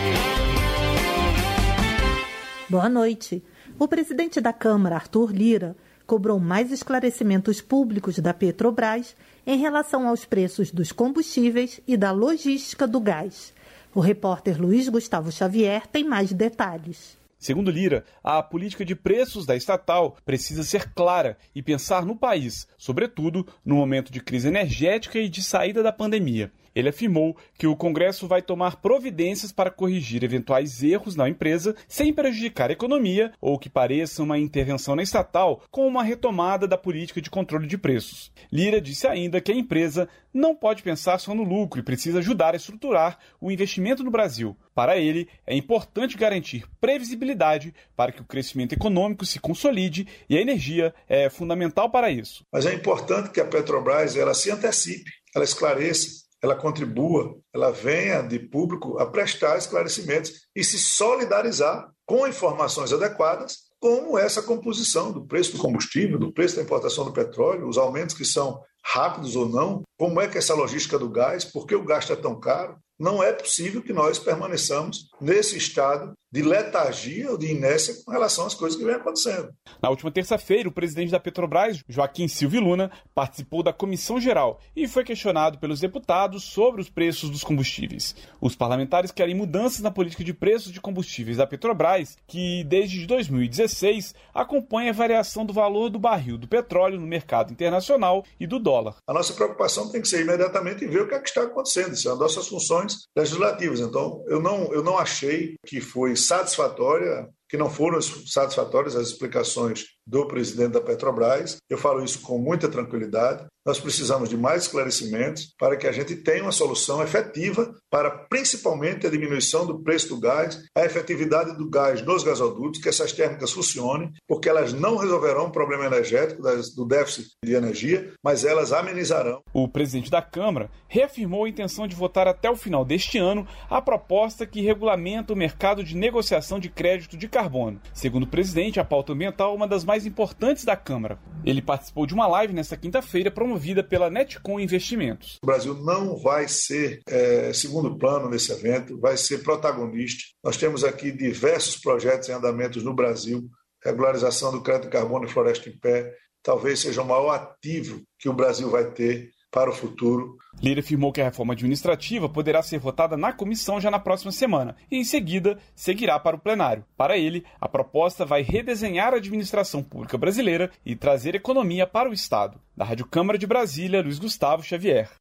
Boa noite. O presidente da Câmara, Arthur Lira, cobrou mais esclarecimentos públicos da Petrobras em relação aos preços dos combustíveis e da logística do gás. O repórter Luiz Gustavo Xavier tem mais detalhes. Segundo Lira, a política de preços da estatal precisa ser clara e pensar no país, sobretudo no momento de crise energética e de saída da pandemia. Ele afirmou que o Congresso vai tomar providências para corrigir eventuais erros na empresa sem prejudicar a economia ou que pareça uma intervenção na estatal com uma retomada da política de controle de preços. Lira disse ainda que a empresa não pode pensar só no lucro e precisa ajudar a estruturar o investimento no Brasil. Para ele, é importante garantir previsibilidade para que o crescimento econômico se consolide e a energia é fundamental para isso. Mas é importante que a Petrobras ela se antecipe, ela esclareça, ela contribua, ela venha de público a prestar esclarecimentos e se solidarizar com informações adequadas, como essa composição do preço do combustível, do preço da importação do petróleo, os aumentos que são rápidos ou não, como é que essa logística do gás, por que o gás é tão caro. Não é possível que nós permaneçamos nesse estado de letargia ou de inércia com relação às coisas que vêm acontecendo. Na última terça-feira, o presidente da Petrobras, Joaquim Silvio Luna, participou da Comissão Geral e foi questionado pelos deputados sobre os preços dos combustíveis. Os parlamentares querem mudanças na política de preços de combustíveis da Petrobras, que desde 2016 acompanha a variação do valor do barril do petróleo no mercado internacional e do dólar. A nossa preocupação tem que ser imediatamente ver o que é que está acontecendo. Isso é uma das nossas funções legislativas. Então, eu não achei que foi satisfatória, que não foram satisfatórias as explicações do presidente da Petrobras. Eu falo isso com muita tranquilidade. Nós precisamos de mais esclarecimentos para que a gente tenha uma solução efetiva para, principalmente, a diminuição do preço do gás, a efetividade do gás nos gasodutos, que essas térmicas funcionem, porque elas não resolverão o problema energético do déficit de energia, mas elas amenizarão. O presidente da Câmara reafirmou a intenção de votar até o final deste ano a proposta que regulamenta o mercado de negociação de crédito de carbono. Segundo o presidente, a pauta ambiental é uma das mais importantes da Câmara. Ele participou de uma live nesta quinta-feira promovida pela Netcom Investimentos. O Brasil não vai ser segundo plano nesse evento, vai ser protagonista. Nós temos aqui diversos projetos em andamentos no Brasil, regularização do crédito de carbono e floresta em pé, talvez seja o maior ativo que o Brasil vai ter para o futuro. Lira afirmou que a reforma administrativa poderá ser votada na comissão já na próxima semana e, em seguida, seguirá para o plenário. Para ele, a proposta vai redesenhar a administração pública brasileira e trazer economia para o Estado. Da Rádio Câmara de Brasília, Luiz Gustavo Xavier.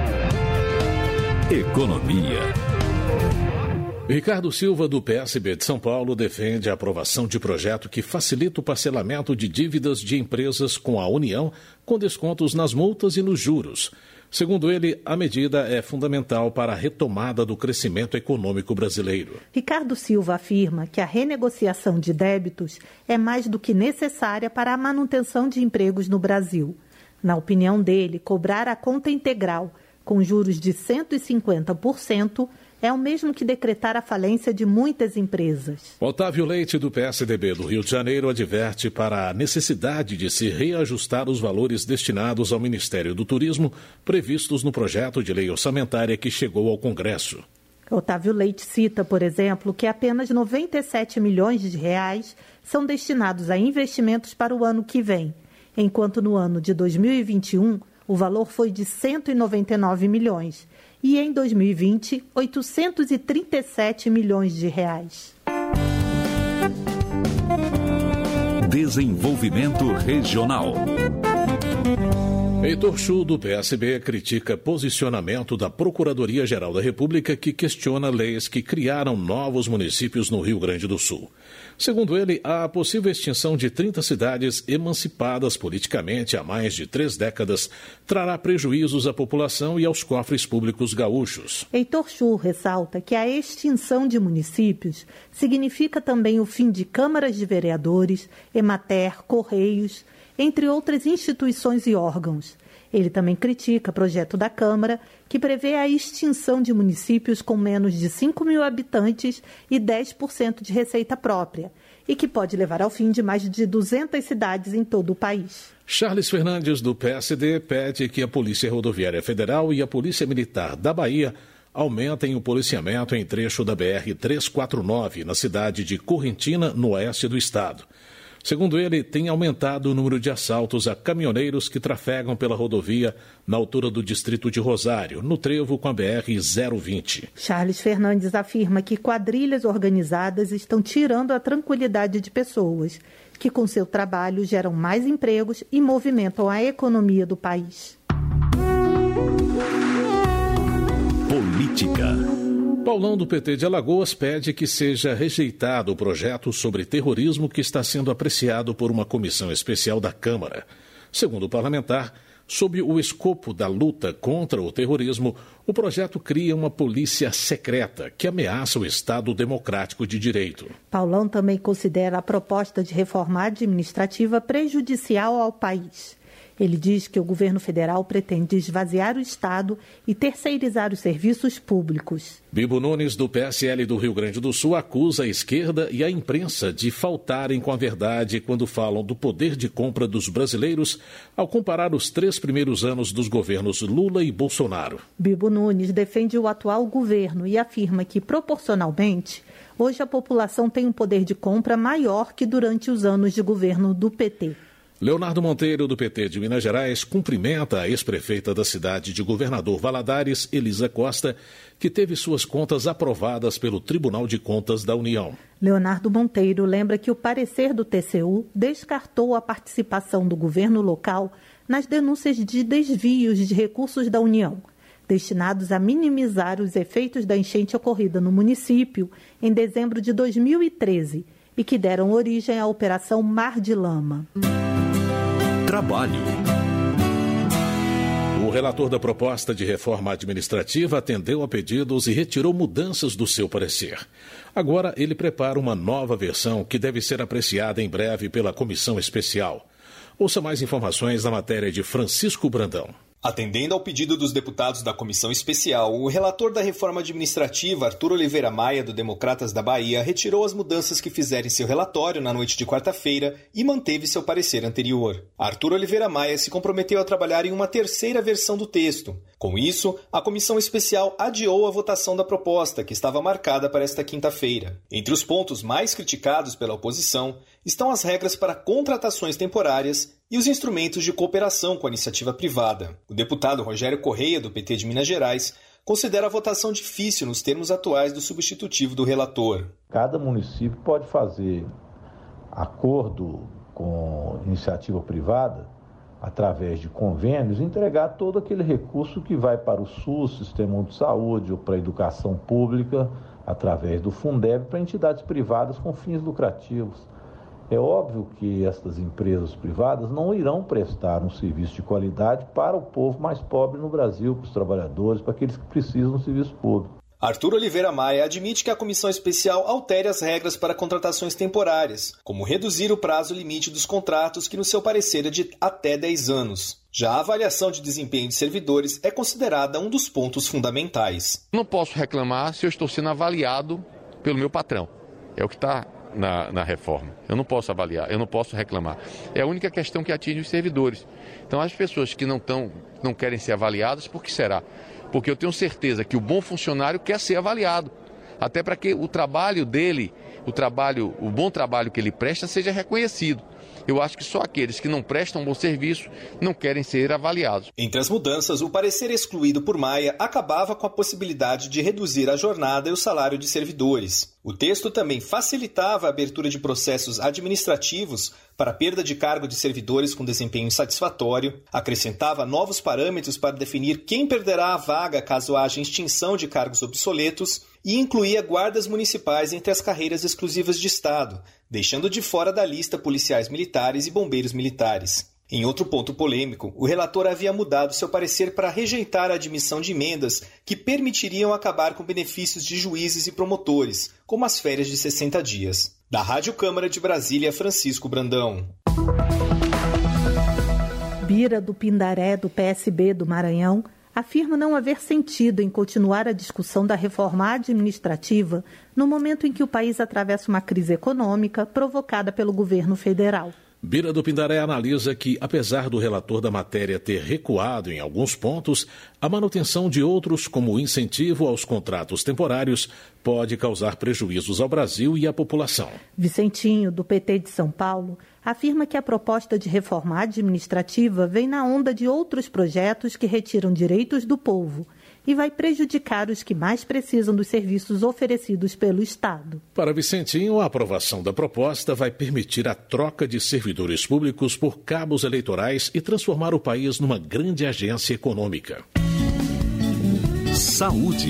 Economia. Ricardo Silva, do PSB de São Paulo, defende a aprovação de projeto que facilita o parcelamento de dívidas de empresas com a União, com descontos nas multas e nos juros. Segundo ele, a medida é fundamental para a retomada do crescimento econômico brasileiro. Ricardo Silva afirma que a renegociação de débitos é mais do que necessária para a manutenção de empregos no Brasil. Na opinião dele, cobrar a conta integral com juros de 150% é o mesmo que decretar a falência de muitas empresas. Otávio Leite, do PSDB do Rio de Janeiro, adverte para a necessidade de se reajustar os valores destinados ao Ministério do Turismo, previstos no projeto de lei orçamentária que chegou ao Congresso. Otávio Leite cita, por exemplo, que apenas 97 milhões de reais são destinados a investimentos para o ano que vem, enquanto no ano de 2021 o valor foi de 199 milhões e em 2020, 837 milhões de reais. Desenvolvimento Regional. Heitor Chu, do PSB, critica posicionamento da Procuradoria-Geral da República que questiona leis que criaram novos municípios no Rio Grande do Sul. Segundo ele, a possível extinção de 30 cidades emancipadas politicamente há mais de 3 décadas trará prejuízos à população e aos cofres públicos gaúchos. Heitor Chu ressalta que a extinção de municípios significa também o fim de câmaras de vereadores, Emater, Correios, entre outras instituições e órgãos. Ele também critica o projeto da Câmara, que prevê a extinção de municípios com menos de 5 mil habitantes e 10% de receita própria, e que pode levar ao fim de mais de 200 cidades em todo o país. Charles Fernandes, do PSD, pede que a Polícia Rodoviária Federal e a Polícia Militar da Bahia aumentem o policiamento em trecho da BR-349, na cidade de Correntina, no oeste do estado. Segundo ele, tem aumentado o número de assaltos a caminhoneiros que trafegam pela rodovia na altura do distrito de Rosário, no trevo com a BR-020. Charles Fernandes afirma que quadrilhas organizadas estão tirando a tranquilidade de pessoas, que com seu trabalho geram mais empregos e movimentam a economia do país. Política. Paulão, do PT de Alagoas, pede que seja rejeitado o projeto sobre terrorismo que está sendo apreciado por uma comissão especial da Câmara. Segundo o parlamentar, sob o escopo da luta contra o terrorismo, o projeto cria uma polícia secreta que ameaça o Estado democrático de direito. Paulão também considera a proposta de reforma administrativa prejudicial ao país. Ele diz que o governo federal pretende esvaziar o Estado e terceirizar os serviços públicos. Bibo Nunes, do PSL do Rio Grande do Sul, acusa a esquerda e a imprensa de faltarem com a verdade quando falam do poder de compra dos brasileiros ao comparar os 3 primeiros anos dos governos Lula e Bolsonaro. Bibo Nunes defende o atual governo e afirma que, proporcionalmente, hoje a população tem um poder de compra maior que durante os anos de governo do PT. Leonardo Monteiro, do PT de Minas Gerais, cumprimenta a ex-prefeita da cidade de Governador Valadares, Elisa Costa, que teve suas contas aprovadas pelo Tribunal de Contas da União. Leonardo Monteiro lembra que o parecer do TCU descartou a participação do governo local nas denúncias de desvios de recursos da União, destinados a minimizar os efeitos da enchente ocorrida no município em dezembro de 2013 e que deram origem à Operação Mar de Lama. Trabalho. O relator da proposta de reforma administrativa atendeu a pedidos e retirou mudanças do seu parecer. Agora ele prepara uma nova versão que deve ser apreciada em breve pela comissão especial. Ouça mais informações na matéria de Francisco Brandão. Atendendo ao pedido dos deputados da Comissão Especial, o relator da reforma administrativa, Arthur Oliveira Maia, do Democratas da Bahia, retirou as mudanças que fizeram em seu relatório na noite de quarta-feira e manteve seu parecer anterior. Arthur Oliveira Maia se comprometeu a trabalhar em uma terceira versão do texto. Com isso, a Comissão Especial adiou a votação da proposta, que estava marcada para esta quinta-feira. Entre os pontos mais criticados pela oposição estão as regras para contratações temporárias e os instrumentos de cooperação com a iniciativa privada. O deputado Rogério Correia, do PT de Minas Gerais, considera a votação difícil nos termos atuais do substitutivo do relator. Cada município pode fazer acordo com iniciativa privada, através de convênios, entregar todo aquele recurso que vai para o SUS, Sistema Único de Saúde, ou para a educação pública, através do Fundeb, para entidades privadas com fins lucrativos. É óbvio que estas empresas privadas não irão prestar um serviço de qualidade para o povo mais pobre no Brasil, para os trabalhadores, para aqueles que precisam do serviço público. Arthur Oliveira Maia admite que a comissão especial altere as regras para contratações temporárias, como reduzir o prazo limite dos contratos, que no seu parecer é de até 10 anos. Já a avaliação de desempenho de servidores é considerada um dos pontos fundamentais. Não posso reclamar se eu estou sendo avaliado pelo meu patrão. É o que está na reforma. Eu não posso avaliar, eu não posso reclamar. É a única questão que atinge os servidores. Então, as pessoas que não querem ser avaliadas, por que será? Porque eu tenho certeza que o bom funcionário quer ser avaliado. Até para que o trabalho dele, o bom trabalho que ele presta, seja reconhecido. Eu acho que só aqueles que não prestam um bom serviço não querem ser avaliados. Entre as mudanças, o parecer excluído por Maia acabava com a possibilidade de reduzir a jornada e o salário de servidores. O texto também facilitava a abertura de processos administrativos para a perda de cargo de servidores com desempenho insatisfatório, acrescentava novos parâmetros para definir quem perderá a vaga caso haja extinção de cargos obsoletos e incluía guardas municipais entre as carreiras exclusivas de Estado, deixando de fora da lista policiais militares e bombeiros militares. Em outro ponto polêmico, o relator havia mudado seu parecer para rejeitar a admissão de emendas que permitiriam acabar com benefícios de juízes e promotores, como as férias de 60 dias. Da Rádio Câmara de Brasília, Francisco Brandão. Bira do Pindaré, do PSB do Maranhão, afirma não haver sentido em continuar a discussão da reforma administrativa no momento em que o país atravessa uma crise econômica provocada pelo governo federal. Bira do Pindaré analisa que, apesar do relator da matéria ter recuado em alguns pontos, a manutenção de outros, como o incentivo aos contratos temporários, pode causar prejuízos ao Brasil e à população. Vicentinho, do PT de São Paulo, afirma que a proposta de reforma administrativa vem na onda de outros projetos que retiram direitos do povo e vai prejudicar os que mais precisam dos serviços oferecidos pelo Estado. Para Vicentinho, a aprovação da proposta vai permitir a troca de servidores públicos por cabos eleitorais e transformar o país numa grande agência econômica. Saúde.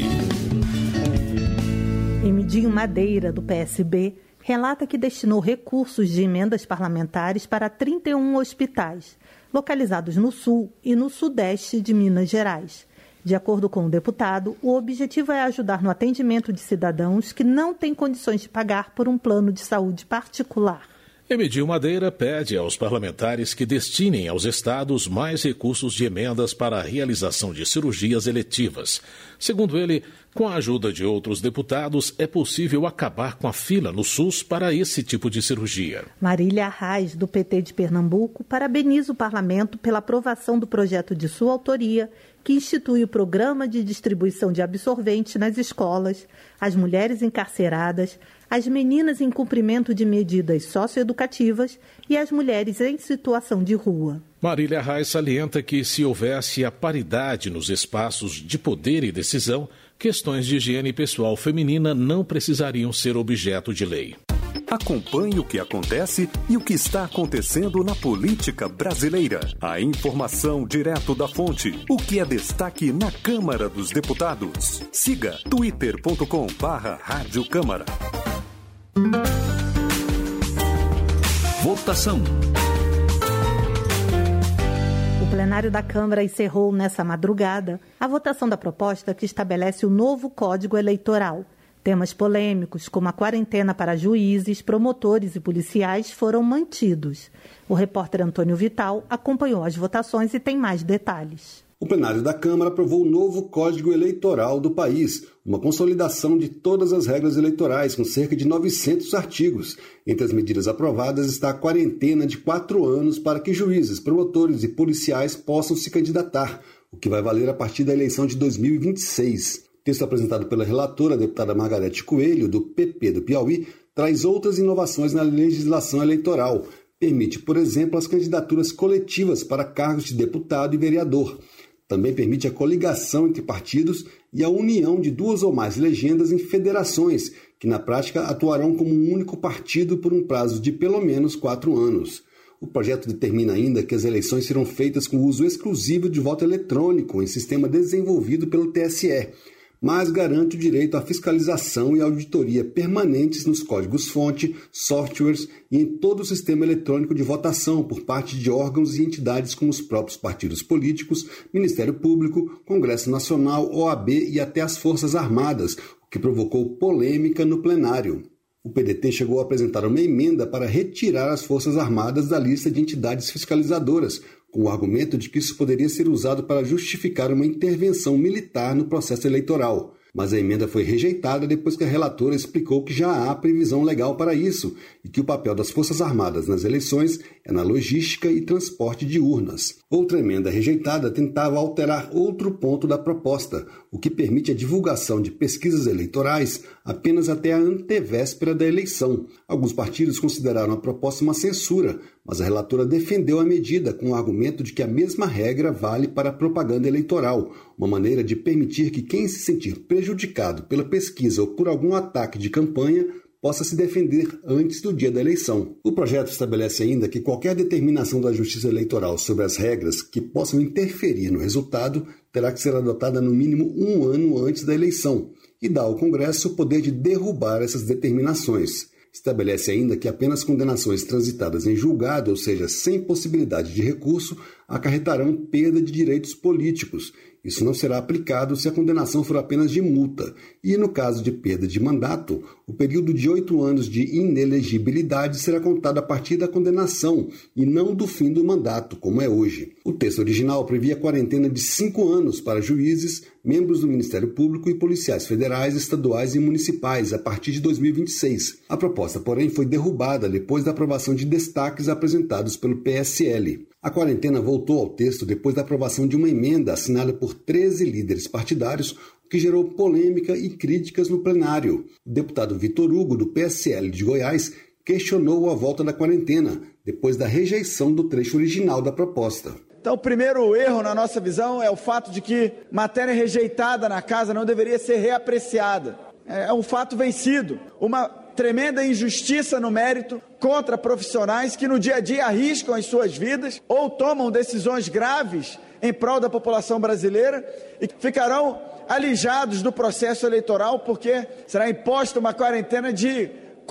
Emidinho Madeira, do PSB, relata que destinou recursos de emendas parlamentares para 31 hospitais, localizados no sul e no sudeste de Minas Gerais. De acordo com o deputado, o objetivo é ajudar no atendimento de cidadãos que não têm condições de pagar por um plano de saúde particular. Emidinho Madeira pede aos parlamentares que destinem aos estados mais recursos de emendas para a realização de cirurgias eletivas. Segundo ele, com a ajuda de outros deputados, é possível acabar com a fila no SUS para esse tipo de cirurgia. Marília Arraes, do PT de Pernambuco, parabeniza o parlamento pela aprovação do projeto de sua autoria, que institui o programa de distribuição de absorvente nas escolas, as mulheres encarceradas, as meninas em cumprimento de medidas socioeducativas e as mulheres em situação de rua. Marília Arraes salienta que, se houvesse a paridade nos espaços de poder e decisão, questões de higiene pessoal feminina não precisariam ser objeto de lei. Acompanhe o que acontece e o que está acontecendo na política brasileira. A informação direto da fonte. O que é destaque na Câmara dos Deputados. Siga twitter.com/Rádio Câmara. Votação. O plenário da Câmara encerrou nessa madrugada a votação da proposta que estabelece o novo Código Eleitoral. Temas polêmicos, como a quarentena para juízes, promotores e policiais, foram mantidos. O repórter Antônio Vital acompanhou as votações e tem mais detalhes. O plenário da Câmara aprovou o novo Código Eleitoral do país, uma consolidação de todas as regras eleitorais, com cerca de 900 artigos. Entre as medidas aprovadas está a quarentena de 4 anos para que juízes, promotores e policiais possam se candidatar, o que vai valer a partir da eleição de 2026. O texto apresentado pela relatora, a deputada Margarete Coelho, do PP do Piauí, traz outras inovações na legislação eleitoral. Permite, por exemplo, as candidaturas coletivas para cargos de deputado e vereador. Também permite a coligação entre partidos e a união de 2 ou mais legendas em federações, que na prática atuarão como um único partido por um prazo de pelo menos 4 anos. O projeto determina ainda que as eleições serão feitas com uso exclusivo de voto eletrônico em sistema desenvolvido pelo TSE, mas garante o direito à fiscalização e auditoria permanentes nos códigos-fonte, softwares e em todo o sistema eletrônico de votação por parte de órgãos e entidades como os próprios partidos políticos, Ministério Público, Congresso Nacional, OAB e até as Forças Armadas, o que provocou polêmica no plenário. O PDT chegou a apresentar uma emenda para retirar as Forças Armadas da lista de entidades fiscalizadoras, com o argumento de que isso poderia ser usado para justificar uma intervenção militar no processo eleitoral. Mas a emenda foi rejeitada depois que a relatora explicou que já há previsão legal para isso e que o papel das Forças Armadas nas eleições é na logística e transporte de urnas. Outra emenda rejeitada tentava alterar outro ponto da proposta, o que permite a divulgação de pesquisas eleitorais apenas até a antevéspera da eleição. Alguns partidos consideraram a proposta uma censura, mas a relatora defendeu a medida com o argumento de que a mesma regra vale para a propaganda eleitoral, uma maneira de permitir que quem se sentir prejudicado pela pesquisa ou por algum ataque de campanha possa se defender antes do dia da eleição. O projeto estabelece ainda que qualquer determinação da Justiça Eleitoral sobre as regras que possam interferir no resultado terá que ser adotada no mínimo 1 ano antes da eleição e dá ao Congresso o poder de derrubar essas determinações. Estabelece ainda que apenas condenações transitadas em julgado, ou seja, sem possibilidade de recurso, acarretarão perda de direitos políticos. Isso não será aplicado se a condenação for apenas de multa. E, no caso de perda de mandato, o período de 8 anos de inelegibilidade será contado a partir da condenação e não do fim do mandato, como é hoje. O texto original previa quarentena de 5 anos para juízes, membros do Ministério Público e policiais federais, estaduais e municipais a partir de 2026. A proposta, porém, foi derrubada depois da aprovação de destaques apresentados pelo PSL. A quarentena voltou ao texto depois da aprovação de uma emenda assinada por 13 líderes partidários, o que gerou polêmica e críticas no plenário. O deputado Vitor Hugo, do PSL de Goiás, questionou a volta da quarentena, depois da rejeição do trecho original da proposta. Então, o primeiro erro na nossa visão é o fato de que matéria rejeitada na casa não deveria ser reapreciada. É um fato vencido, uma tremenda injustiça no mérito contra profissionais que no dia a dia arriscam as suas vidas ou tomam decisões graves em prol da população brasileira e ficarão alijados do processo eleitoral porque será imposta uma quarentena de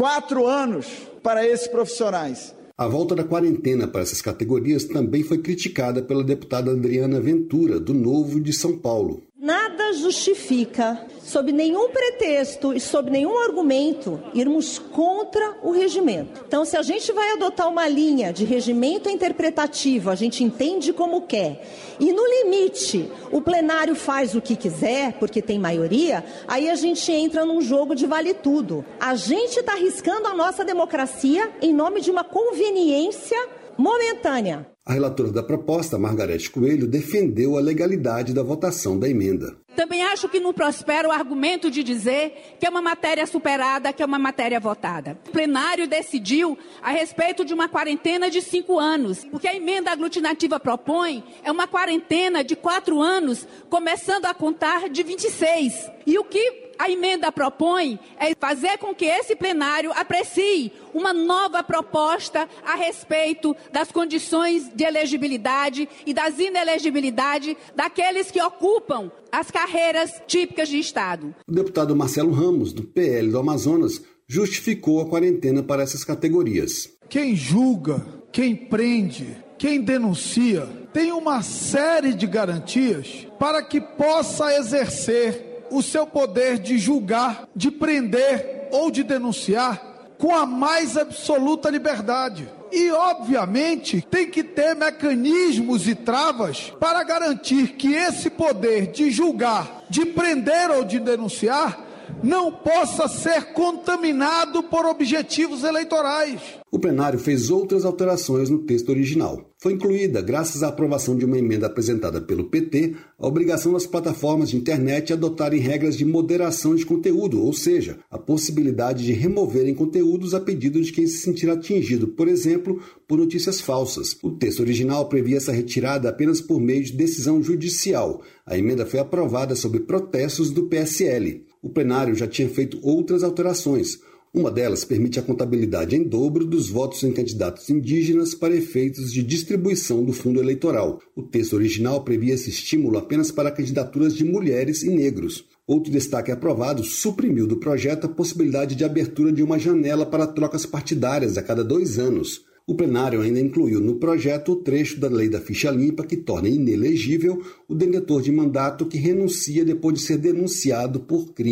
4 anos para esses profissionais. A volta da quarentena para essas categorias também foi criticada pela deputada Adriana Ventura, do Novo de São Paulo. Nada justifica, sob nenhum pretexto e sob nenhum argumento, irmos contra o regimento. Então, se a gente vai adotar uma linha de regimento interpretativo, a gente entende como quer, e no limite o plenário faz o que quiser, porque tem maioria, aí a gente entra num jogo de vale tudo. A gente está arriscando a nossa democracia em nome de uma conveniência momentânea. A relatora da proposta, Margarete Coelho, defendeu a legalidade da votação da emenda. Também acho que não prospera o argumento de dizer que é uma matéria superada, que é uma matéria votada. O plenário decidiu a respeito de uma quarentena de 5 anos. O que a emenda aglutinativa propõe é uma quarentena de 4 anos, começando a contar de 26. E o que a emenda propõe é fazer com que esse plenário aprecie uma nova proposta a respeito das condições de elegibilidade e das inelegibilidade daqueles que ocupam as carreiras típicas de Estado. O deputado Marcelo Ramos, do PL do Amazonas, justificou a quarentena para essas categorias. Quem julga, quem prende, quem denuncia, tem uma série de garantias para que possa exercer o seu poder de julgar, de prender ou de denunciar com a mais absoluta liberdade. E, obviamente, tem que ter mecanismos e travas para garantir que esse poder de julgar, de prender ou de denunciar não possa ser contaminado por objetivos eleitorais. O plenário fez outras alterações no texto original. Foi incluída, graças à aprovação de uma emenda apresentada pelo PT, a obrigação das plataformas de internet adotarem regras de moderação de conteúdo, ou seja, a possibilidade de removerem conteúdos a pedido de quem se sentir atingido, por exemplo, por notícias falsas. O texto original previa essa retirada apenas por meio de decisão judicial. A emenda foi aprovada sob protestos do PSL. O plenário já tinha feito outras alterações. Uma delas permite a contabilidade em dobro dos votos em candidatos indígenas para efeitos de distribuição do fundo eleitoral. O texto original previa esse estímulo apenas para candidaturas de mulheres e negros. Outro destaque aprovado suprimiu do projeto a possibilidade de abertura de uma janela para trocas partidárias a cada 2 anos. O plenário ainda incluiu no projeto o trecho da lei da ficha limpa que torna inelegível o detentor de mandato que renuncia depois de ser denunciado por crime.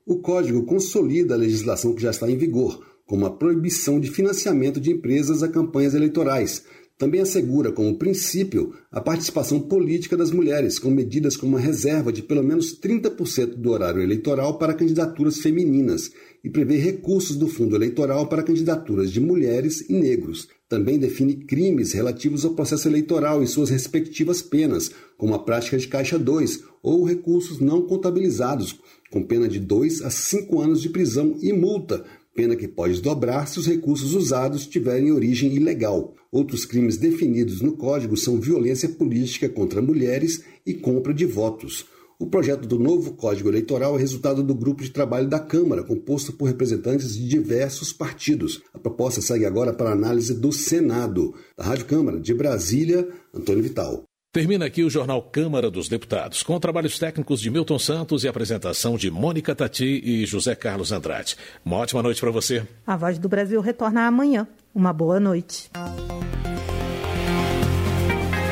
O Código consolida a legislação que já está em vigor, como a proibição de financiamento de empresas a campanhas eleitorais. Também assegura como princípio a participação política das mulheres, com medidas como a reserva de pelo menos 30% do horário eleitoral para candidaturas femininas e prevê recursos do fundo eleitoral para candidaturas de mulheres e negros. Também define crimes relativos ao processo eleitoral e suas respectivas penas, como a prática de caixa 2 ou recursos não contabilizados, com pena de 2 a 5 anos de prisão e multa, pena que pode dobrar se os recursos usados tiverem origem ilegal. Outros crimes definidos no Código são violência política contra mulheres e compra de votos. O projeto do novo Código Eleitoral é resultado do grupo de trabalho da Câmara, composto por representantes de diversos partidos. A proposta segue agora para análise do Senado. Da Rádio Câmara, de Brasília, Antônio Vital. Termina aqui o Jornal Câmara dos Deputados, com trabalhos técnicos de Milton Santos e apresentação de Mônica Tati e José Carlos Andrade. Uma ótima noite para você. A Voz do Brasil retorna amanhã. Uma boa noite.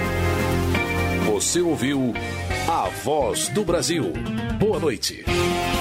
Você ouviu A Voz do Brasil. Boa noite.